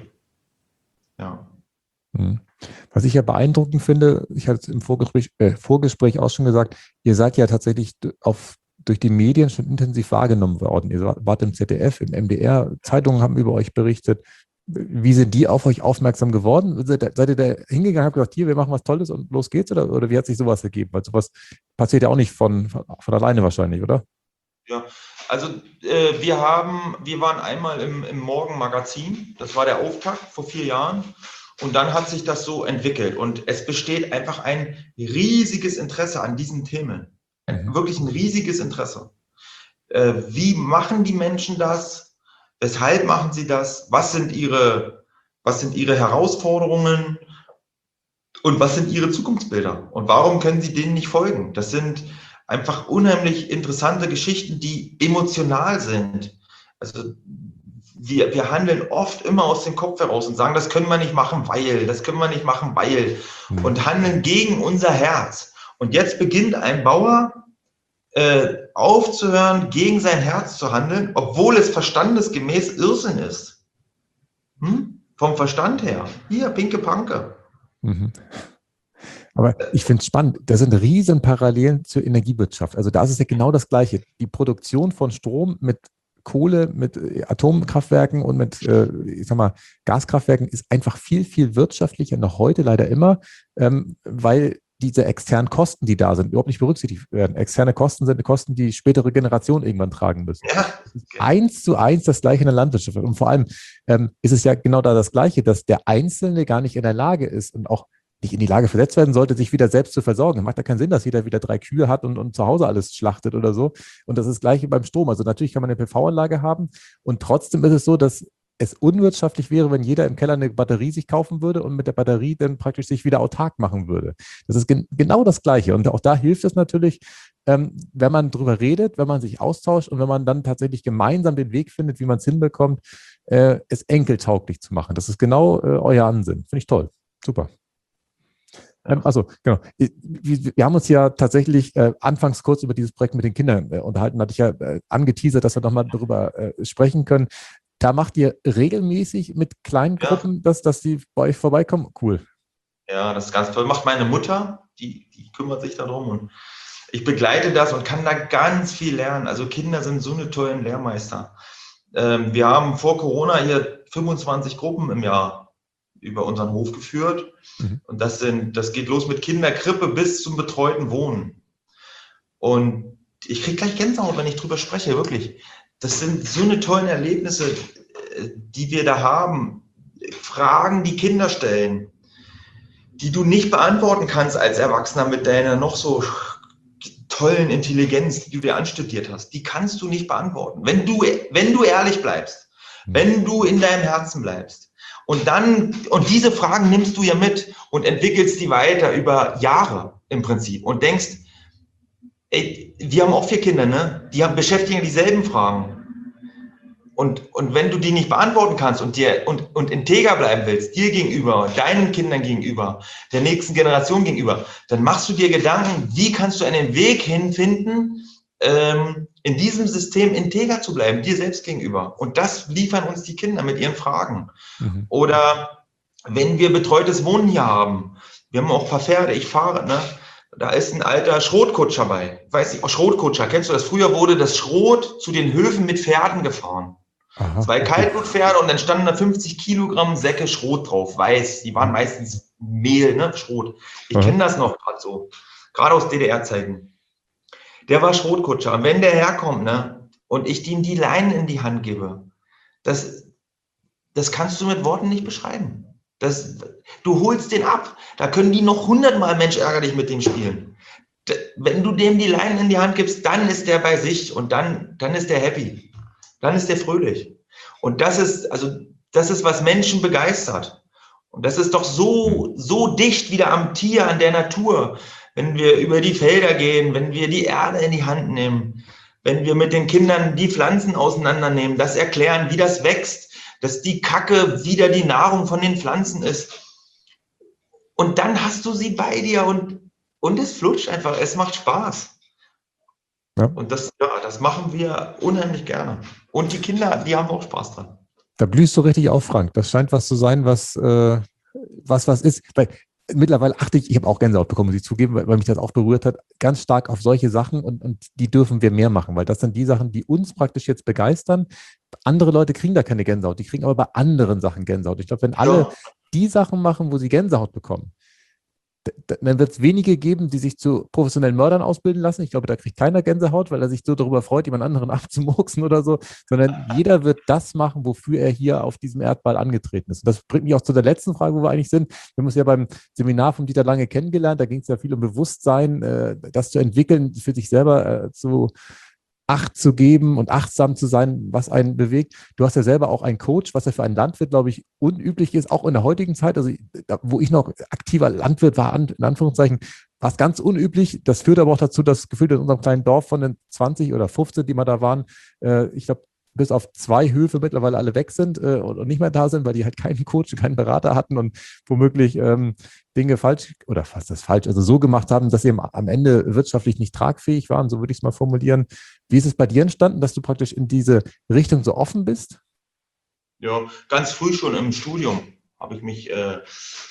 Ja. Mhm. Was ich ja beeindruckend finde, ich hatte es im Vorgespräch, äh, Vorgespräch auch schon gesagt, ihr seid ja tatsächlich auf, durch die Medien schon intensiv wahrgenommen worden. Ihr wart im Z D F, im M D R, Zeitungen haben über euch berichtet. Wie sind die auf euch aufmerksam geworden? Seid, seid ihr da hingegangen, habt gesagt, hier, wir machen was Tolles und los geht's? Oder, oder wie hat sich sowas ergeben? Weil sowas passiert ja auch nicht von, von, von alleine wahrscheinlich, oder? Ja, also äh, wir haben, wir waren einmal im, im Morgenmagazin, das war der Auftakt vor vier Jahren und dann hat sich das so entwickelt und es besteht einfach ein riesiges Interesse an diesen Themen, ein, wirklich ein riesiges Interesse. Äh, wie machen die Menschen das? Weshalb machen sie das? Was sind ihre, was sind ihre Herausforderungen? Und was sind ihre Zukunftsbilder? Und warum können sie denen nicht folgen? Das sind einfach unheimlich interessante Geschichten, die emotional sind. Also wir, wir handeln oft immer aus dem Kopf heraus und sagen, das können wir nicht machen, weil, das können wir nicht machen, weil, und handeln gegen unser Herz. Und jetzt beginnt ein Bauer äh, aufzuhören, gegen sein Herz zu handeln, obwohl es verstandesgemäß Irrsinn ist. Hm? Vom Verstand her. Hier, pinke Panke. Mhm. Aber ich finde es spannend, das sind riesen Parallelen zur Energiewirtschaft. Also da ist es ja genau das Gleiche. Die Produktion von Strom mit Kohle, mit Atomkraftwerken und mit, ich sag mal, Gaskraftwerken ist einfach viel, viel wirtschaftlicher, noch heute leider immer, weil diese externen Kosten, die da sind, überhaupt nicht berücksichtigt werden. Externe Kosten sind Kosten, die spätere Generationen irgendwann tragen müssen. Ja. Eins zu eins das Gleiche in der Landwirtschaft. Und vor allem ähm, ist es ja genau da das Gleiche, dass der Einzelne gar nicht in der Lage ist und auch nicht in die Lage versetzt werden sollte, sich wieder selbst zu versorgen. Macht ja keinen Sinn, dass jeder wieder drei Kühe hat und, und zu Hause alles schlachtet oder so. Und das ist das Gleiche beim Strom. Also natürlich kann man eine P V-Anlage haben und trotzdem ist es so, dass es unwirtschaftlich wäre, wenn jeder im Keller eine Batterie sich kaufen würde und mit der Batterie dann praktisch sich wieder autark machen würde. Das ist gen- genau das Gleiche. Und auch da hilft es natürlich, ähm, wenn man drüber redet, wenn man sich austauscht und wenn man dann tatsächlich gemeinsam den Weg findet, wie man es hinbekommt, äh, es enkeltauglich zu machen. Das ist genau äh, euer Ansinn. Finde ich toll. Super. Ähm, also, genau. Wir, wir haben uns ja tatsächlich äh, anfangs kurz über dieses Projekt mit den Kindern äh, unterhalten. Da hatte ich ja äh, angeteasert, dass wir nochmal darüber äh, sprechen können. Da macht ihr regelmäßig mit kleinen Ja. Gruppen, dass, dass die bei euch vorbeikommen? Cool. Ja, das ist ganz toll. Macht meine Mutter, die, die kümmert sich darum und ich begleite das und kann da ganz viel lernen. Also Kinder sind so eine tollen Lehrmeister. Ähm, wir haben vor Corona hier fünfundzwanzig Gruppen im Jahr über unseren Hof geführt. Mhm. Und das sind, das geht los mit Kinderkrippe bis zum betreuten Wohnen. Und ich kriege gleich Gänsehaut, wenn ich drüber spreche, wirklich. Das sind so eine tollen Erlebnisse, die wir da haben. Fragen, die Kinder stellen, die du nicht beantworten kannst als Erwachsener mit deiner noch so tollen Intelligenz, die du dir anstudiert hast. Die kannst du nicht beantworten. Wenn du, wenn du ehrlich bleibst, wenn du in deinem Herzen bleibst. Und dann, und diese Fragen nimmst du ja mit und entwickelst die weiter über Jahre im Prinzip und denkst, ey, wir haben auch vier Kinder, ne? Die haben, beschäftigen dieselben Fragen. Und, und wenn du die nicht beantworten kannst und dir und, und integer bleiben willst, dir gegenüber, deinen Kindern gegenüber, der nächsten Generation gegenüber, dann machst du dir Gedanken, wie kannst du einen Weg hinfinden, ähm, in diesem System integer zu bleiben, dir selbst gegenüber. Und das liefern uns die Kinder mit ihren Fragen. Mhm. Oder wenn wir betreutes Wohnen hier haben, wir haben auch ein paar Pferde, ich fahre, ne? Da ist ein alter Schrotkutscher bei. Weiß ich, Schrotkutscher, kennst du das? Früher wurde das Schrot zu den Höfen mit Pferden gefahren. Aha, Zwei okay. Kaltblutpferde und dann standen da fünfzig Kilogramm Säcke Schrot drauf, weiß. Die waren meistens Mehl, ne, Schrot. Ich Aha. kenne das noch gerade so, gerade aus D D R-Zeiten. Der war Schrotkutscher. Und wenn der herkommt, ne, und ich ihm die Leinen in die Hand gebe, das, das kannst du mit Worten nicht beschreiben. Das, du holst den ab. Da können die noch hundertmal Mensch ärgerlich mit dem spielen. D- Wenn du dem die Leinen in die Hand gibst, dann ist der bei sich und dann, dann ist der happy. Dann ist der fröhlich. Und das ist, also, das ist, was Menschen begeistert. Und das ist doch so, so dicht wieder am Tier, an der Natur. Wenn wir über die Felder gehen, wenn wir die Erde in die Hand nehmen, wenn wir mit den Kindern die Pflanzen auseinandernehmen, das erklären, wie das wächst, dass die Kacke wieder die Nahrung von den Pflanzen ist. Und dann hast du sie bei dir und, und es flutscht einfach, es macht Spaß. Ja. Und das, ja, das machen wir unheimlich gerne. Und die Kinder, die haben auch Spaß dran. Da blühst du richtig auf, Frank. Das scheint was zu sein, was äh, was, was ist. Weil mittlerweile achte ich, ich habe auch Gänsehaut bekommen, muss ich zugeben, weil, weil mich das auch berührt hat, ganz stark auf solche Sachen und, und die dürfen wir mehr machen, weil das sind die Sachen, die uns praktisch jetzt begeistern. Andere Leute kriegen da keine Gänsehaut, die kriegen aber bei anderen Sachen Gänsehaut. Ich glaube, wenn alle Ja. die Sachen machen, wo sie Gänsehaut bekommen, d- dann wird es wenige geben, die sich zu professionellen Mördern ausbilden lassen. Ich glaube, da kriegt keiner Gänsehaut, weil er sich so darüber freut, jemand anderen abzumurksen oder so, sondern jeder wird das machen, wofür er hier auf diesem Erdball angetreten ist. Und das bringt mich auch zu der letzten Frage, wo wir eigentlich sind. Wir haben uns ja beim Seminar von Dieter Lange kennengelernt. Da ging es ja viel um Bewusstsein, äh, das zu entwickeln, für sich selber äh, zu Acht zu geben und achtsam zu sein, was einen bewegt. Du hast ja selber auch einen Coach, was ja für einen Landwirt, glaube ich, unüblich ist, auch in der heutigen Zeit, also da, wo ich noch aktiver Landwirt war, an, in Anführungszeichen, war es ganz unüblich. Das führt aber auch dazu, dass gefühlt in unserem kleinen Dorf von den zwanzig oder fünfzehn, die mal da waren, äh, ich glaube, bis auf zwei Höfe mittlerweile alle weg sind äh, und, und nicht mehr da sind, weil die halt keinen Coach, keinen Berater hatten und womöglich ähm, Dinge falsch oder fast das falsch, also so gemacht haben, dass sie am, am Ende wirtschaftlich nicht tragfähig waren, so würde ich es mal formulieren. Wie ist es bei dir entstanden, dass du praktisch in diese Richtung so offen bist? Ja, ganz früh schon im Studium habe ich mich, äh,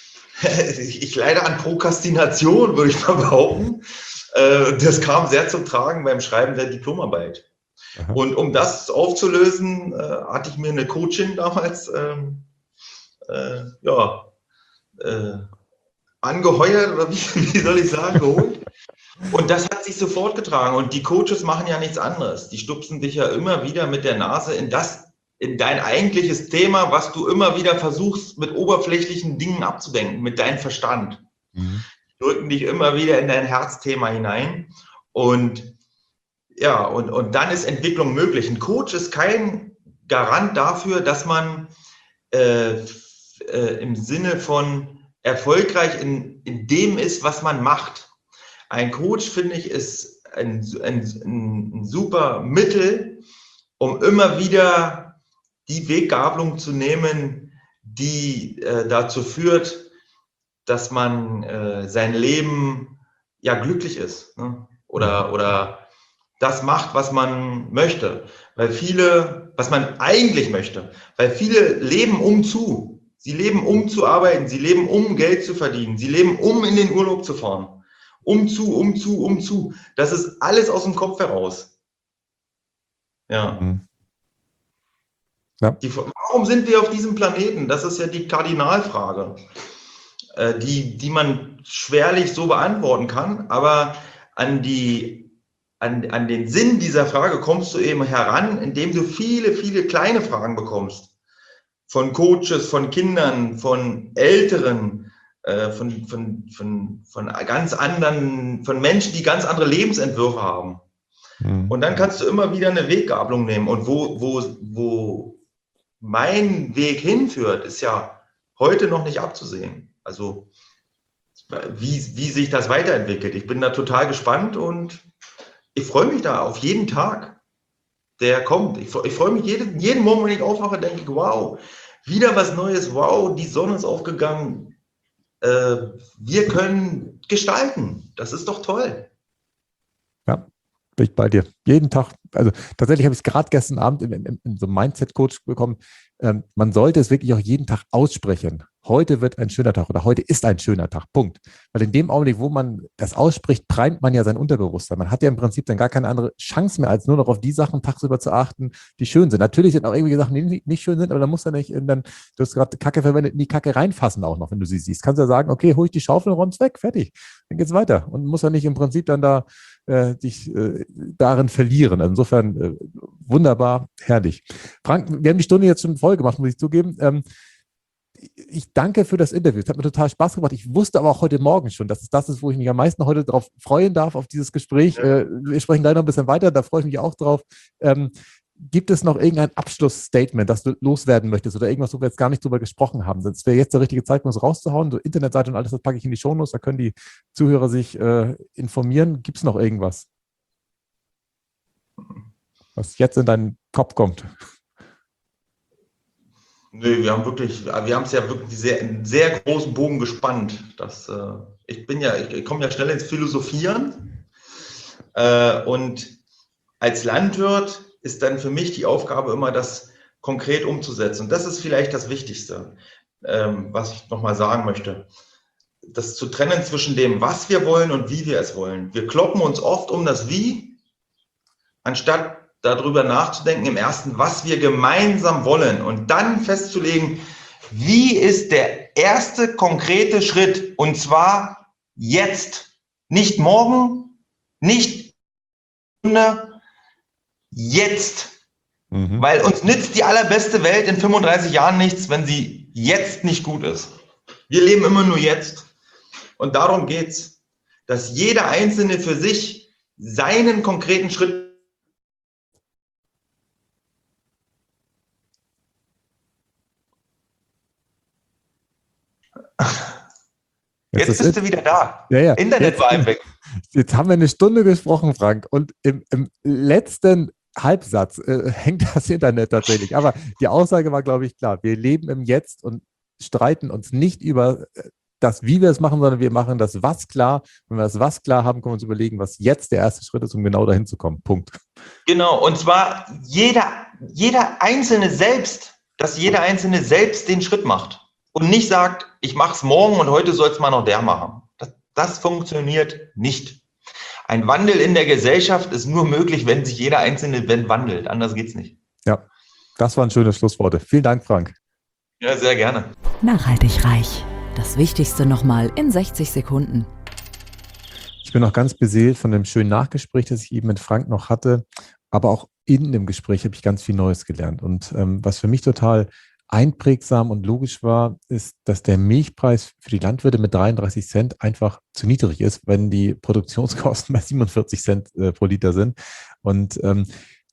ich, ich leide an Prokrastination, würde ich mal behaupten. Äh, das kam sehr zum Tragen beim Schreiben der Diplomarbeit. Aha. Und um das aufzulösen, äh, hatte ich mir eine Coachin damals ähm, äh, ja, äh, angeheuert, oder wie, wie soll ich sagen, geholt. Und das hat sich sofort getragen. Und die Coaches machen ja nichts anderes. Die stupsen dich ja immer wieder mit der Nase in das, in dein eigentliches Thema, was du immer wieder versuchst, mit oberflächlichen Dingen abzudenken, mit deinem Verstand. Mhm. Drücken dich immer wieder in dein Herzthema hinein. Und ja, und, und dann ist Entwicklung möglich. Ein Coach ist kein, Garant dafür, dass man äh, äh, im Sinne von erfolgreich in, in dem ist, was man macht. Ein Coach, finde ich, ist ein, ein, ein super Mittel, um immer wieder die Weggabelung zu nehmen, die äh, dazu führt, dass man äh, sein Leben ja glücklich ist, ne? oder, oder das macht, was man möchte. Weil viele, was man eigentlich möchte, weil viele leben um zu. Sie leben um zu arbeiten, sie leben um Geld zu verdienen, sie leben um in den Urlaub zu fahren. Um zu, um zu, um zu. Das ist alles aus dem Kopf heraus. Ja. Mhm. Ja. Die, warum sind wir auf diesem Planeten? Das ist ja die Kardinalfrage, äh, die, die man schwerlich so beantworten kann, aber an, die, an, an den Sinn dieser Frage kommst du eben heran, indem du viele, viele kleine Fragen bekommst. Von Coaches, von Kindern, von Älteren, äh, von, von, von, von ganz anderen, von Menschen, die ganz andere Lebensentwürfe haben. Mhm. Und dann kannst du immer wieder eine Weggabelung nehmen. Und wo, wo, wo mein Weg hinführt, ist ja heute noch nicht abzusehen. Also wie, wie sich das weiterentwickelt. Ich bin da total gespannt und ich freue mich da auf jeden Tag, der kommt. Ich, ich freue mich jeden, jeden Morgen, wenn ich aufwache, denke ich, wow, wieder was Neues, wow, die Sonne ist aufgegangen. Äh, wir können gestalten. Das ist doch toll. Ja, bin ich bei dir. Jeden Tag. Also tatsächlich habe ich es gerade gestern Abend in, in, in so einem Mindset-Coach bekommen. Ähm, man sollte es wirklich auch jeden Tag aussprechen. Heute wird ein schöner Tag oder heute ist ein schöner Tag. Punkt. Weil in dem Augenblick, wo man das ausspricht, primet man ja sein Unterbewusstsein. Man hat ja im Prinzip dann gar keine andere Chance mehr, als nur noch auf die Sachen tagsüber zu achten, die schön sind. Natürlich sind auch irgendwie Sachen, die nicht schön sind, aber da muss ja nicht, dann, du hast gerade Kacke verwendet, in die Kacke reinfassen auch noch, wenn du sie siehst. Kannst ja sagen, okay, hol ich die Schaufel und räum's weg, fertig. Dann geht's weiter. Und muss ja nicht im Prinzip dann da äh, dich äh, darin verlieren. Also insofern äh, wunderbar, herrlich. Frank, wir haben die Stunde jetzt schon voll gemacht, muss ich zugeben. Ähm, Ich danke für das Interview. Es hat mir total Spaß gemacht. Ich wusste aber auch heute Morgen schon, dass es das ist, wo ich mich am meisten heute darauf freuen darf, auf dieses Gespräch. Ja. Wir sprechen gleich noch ein bisschen weiter, da freue ich mich auch drauf. Ähm, gibt es noch irgendein Abschlussstatement, das du loswerden möchtest oder irgendwas, wo wir jetzt gar nicht drüber gesprochen haben? Das wäre jetzt der richtige Zeitpunkt, es rauszuhauen. So Internetseite und alles, das packe ich in die Shownotes, da können die Zuhörer sich äh, informieren. Gibt es noch irgendwas, was jetzt in deinen Kopf kommt? Nö, wir haben wirklich, wir haben es ja wirklich sehr, einen sehr großen Bogen gespannt. Das, äh, ich bin ja, ich, ich komme ja schnell ins Philosophieren äh, und als Landwirt ist dann für mich die Aufgabe immer, das konkret umzusetzen. Und das ist vielleicht das Wichtigste, ähm, was ich nochmal sagen möchte. Das zu trennen zwischen dem, was wir wollen und wie wir es wollen. Wir kloppen uns oft um das Wie, anstatt darüber nachzudenken im ersten, was wir gemeinsam wollen und dann festzulegen, wie ist der erste konkrete Schritt und zwar jetzt, nicht morgen, nicht jetzt, mhm. Weil uns nützt die allerbeste Welt in fünfunddreißig Jahren nichts, wenn sie jetzt nicht gut ist. Wir leben immer nur jetzt und darum geht es, dass jeder Einzelne für sich seinen konkreten Schritt Jetzt, jetzt bist du wieder da. Ja, ja. Internet jetzt, war einem weg. Jetzt haben wir eine Stunde gesprochen, Frank. Und im, im letzten Halbsatz äh, hängt das Internet tatsächlich. Aber die Aussage war, glaube ich, klar. Wir leben im Jetzt und streiten uns nicht über das, wie wir es machen, sondern wir machen das Was klar. Wenn wir das Was klar haben, können wir uns überlegen, was jetzt der erste Schritt ist, um genau dahin zu kommen. Punkt. Genau. Und zwar jeder, jeder Einzelne selbst, dass jeder Einzelne selbst den Schritt macht. Und nicht sagt, ich mache es morgen und heute soll es mal noch der machen. Das, das funktioniert nicht. Ein Wandel in der Gesellschaft ist nur möglich, wenn sich jeder Einzelne wandelt. Anders geht es nicht. Ja, das waren schöne Schlussworte. Vielen Dank, Frank. Ja, sehr gerne. Nachhaltig reich. Das Wichtigste nochmal in sechzig Sekunden. Ich bin noch ganz beseelt von dem schönen Nachgespräch, das ich eben mit Frank noch hatte. Aber auch in dem Gespräch habe ich ganz viel Neues gelernt. Und ähm, was für mich total einprägsam und logisch war, ist, dass der Milchpreis für die Landwirte mit dreiunddreißig Cent einfach zu niedrig ist, wenn die Produktionskosten bei siebenundvierzig Cent äh, pro Liter sind. Und ähm,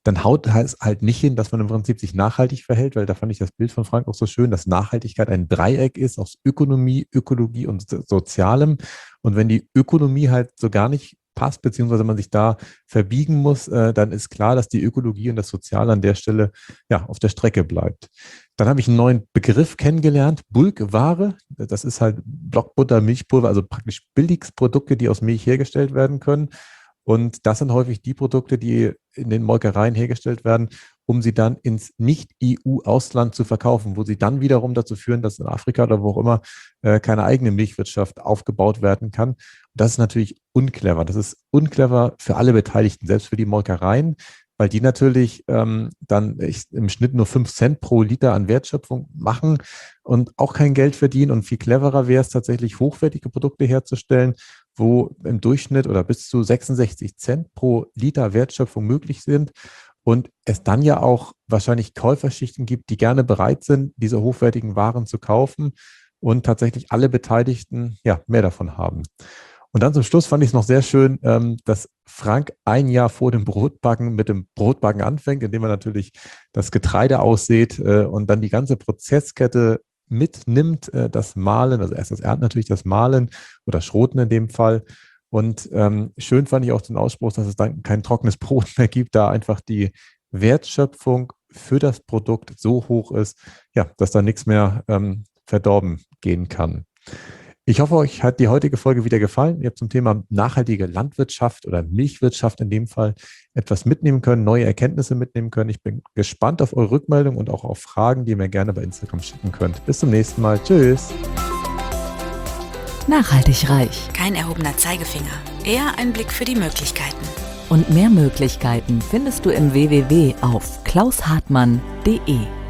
dann haut es halt nicht hin, dass man im Prinzip sich nachhaltig verhält, weil da fand ich das Bild von Frank auch so schön, dass Nachhaltigkeit ein Dreieck ist aus Ökonomie, Ökologie und Sozialem. Und wenn die Ökonomie halt so gar nicht passt, beziehungsweise man sich da verbiegen muss, äh, dann ist klar, dass die Ökologie und das Soziale an der Stelle ja auf der Strecke bleibt. Dann habe ich einen neuen Begriff kennengelernt, Bulkware. Das ist halt Blockbutter, Milchpulver, also praktisch Billigsprodukte, die aus Milch hergestellt werden können. Und das sind häufig die Produkte, die in den Molkereien hergestellt werden, um sie dann ins Nicht-E U-Ausland zu verkaufen, wo sie dann wiederum dazu führen, dass in Afrika oder wo auch immer äh, keine eigene Milchwirtschaft aufgebaut werden kann. Und das ist natürlich unclever. Das ist unclever für alle Beteiligten, selbst für die Molkereien, weil die natürlich ähm, dann ich, im Schnitt nur fünf Cent pro Liter an Wertschöpfung machen und auch kein Geld verdienen. Und viel cleverer wäre es tatsächlich, hochwertige Produkte herzustellen, wo im Durchschnitt oder bis zu sechsundsechzig Cent pro Liter Wertschöpfung möglich sind. Und es dann ja auch wahrscheinlich Käuferschichten gibt, die gerne bereit sind, diese hochwertigen Waren zu kaufen und tatsächlich alle Beteiligten ja mehr davon haben. Und dann zum Schluss fand ich es noch sehr schön, ähm, dass Frank ein Jahr vor dem Brotbacken mit dem Brotbacken anfängt, indem er natürlich das Getreide aussät äh, und dann die ganze Prozesskette mitnimmt, äh, das Mahlen, also erst das Ernten natürlich, das Mahlen oder Schroten in dem Fall. Und ähm, schön fand ich auch den Ausspruch, dass es dann kein trockenes Brot mehr gibt, da einfach die Wertschöpfung für das Produkt so hoch ist, ja, dass da nichts mehr ähm, verdorben gehen kann. Ich hoffe, euch hat die heutige Folge wieder gefallen. Ihr habt zum Thema nachhaltige Landwirtschaft oder Milchwirtschaft in dem Fall etwas mitnehmen können, neue Erkenntnisse mitnehmen können. Ich bin gespannt auf eure Rückmeldung und auch auf Fragen, die ihr mir gerne bei Instagram schicken könnt. Bis zum nächsten Mal. Tschüss. Nachhaltig reich. Kein erhobener Zeigefinger, eher ein Blick für die Möglichkeiten. Und mehr Möglichkeiten findest du im w w w auf klaus hartmann punkt de.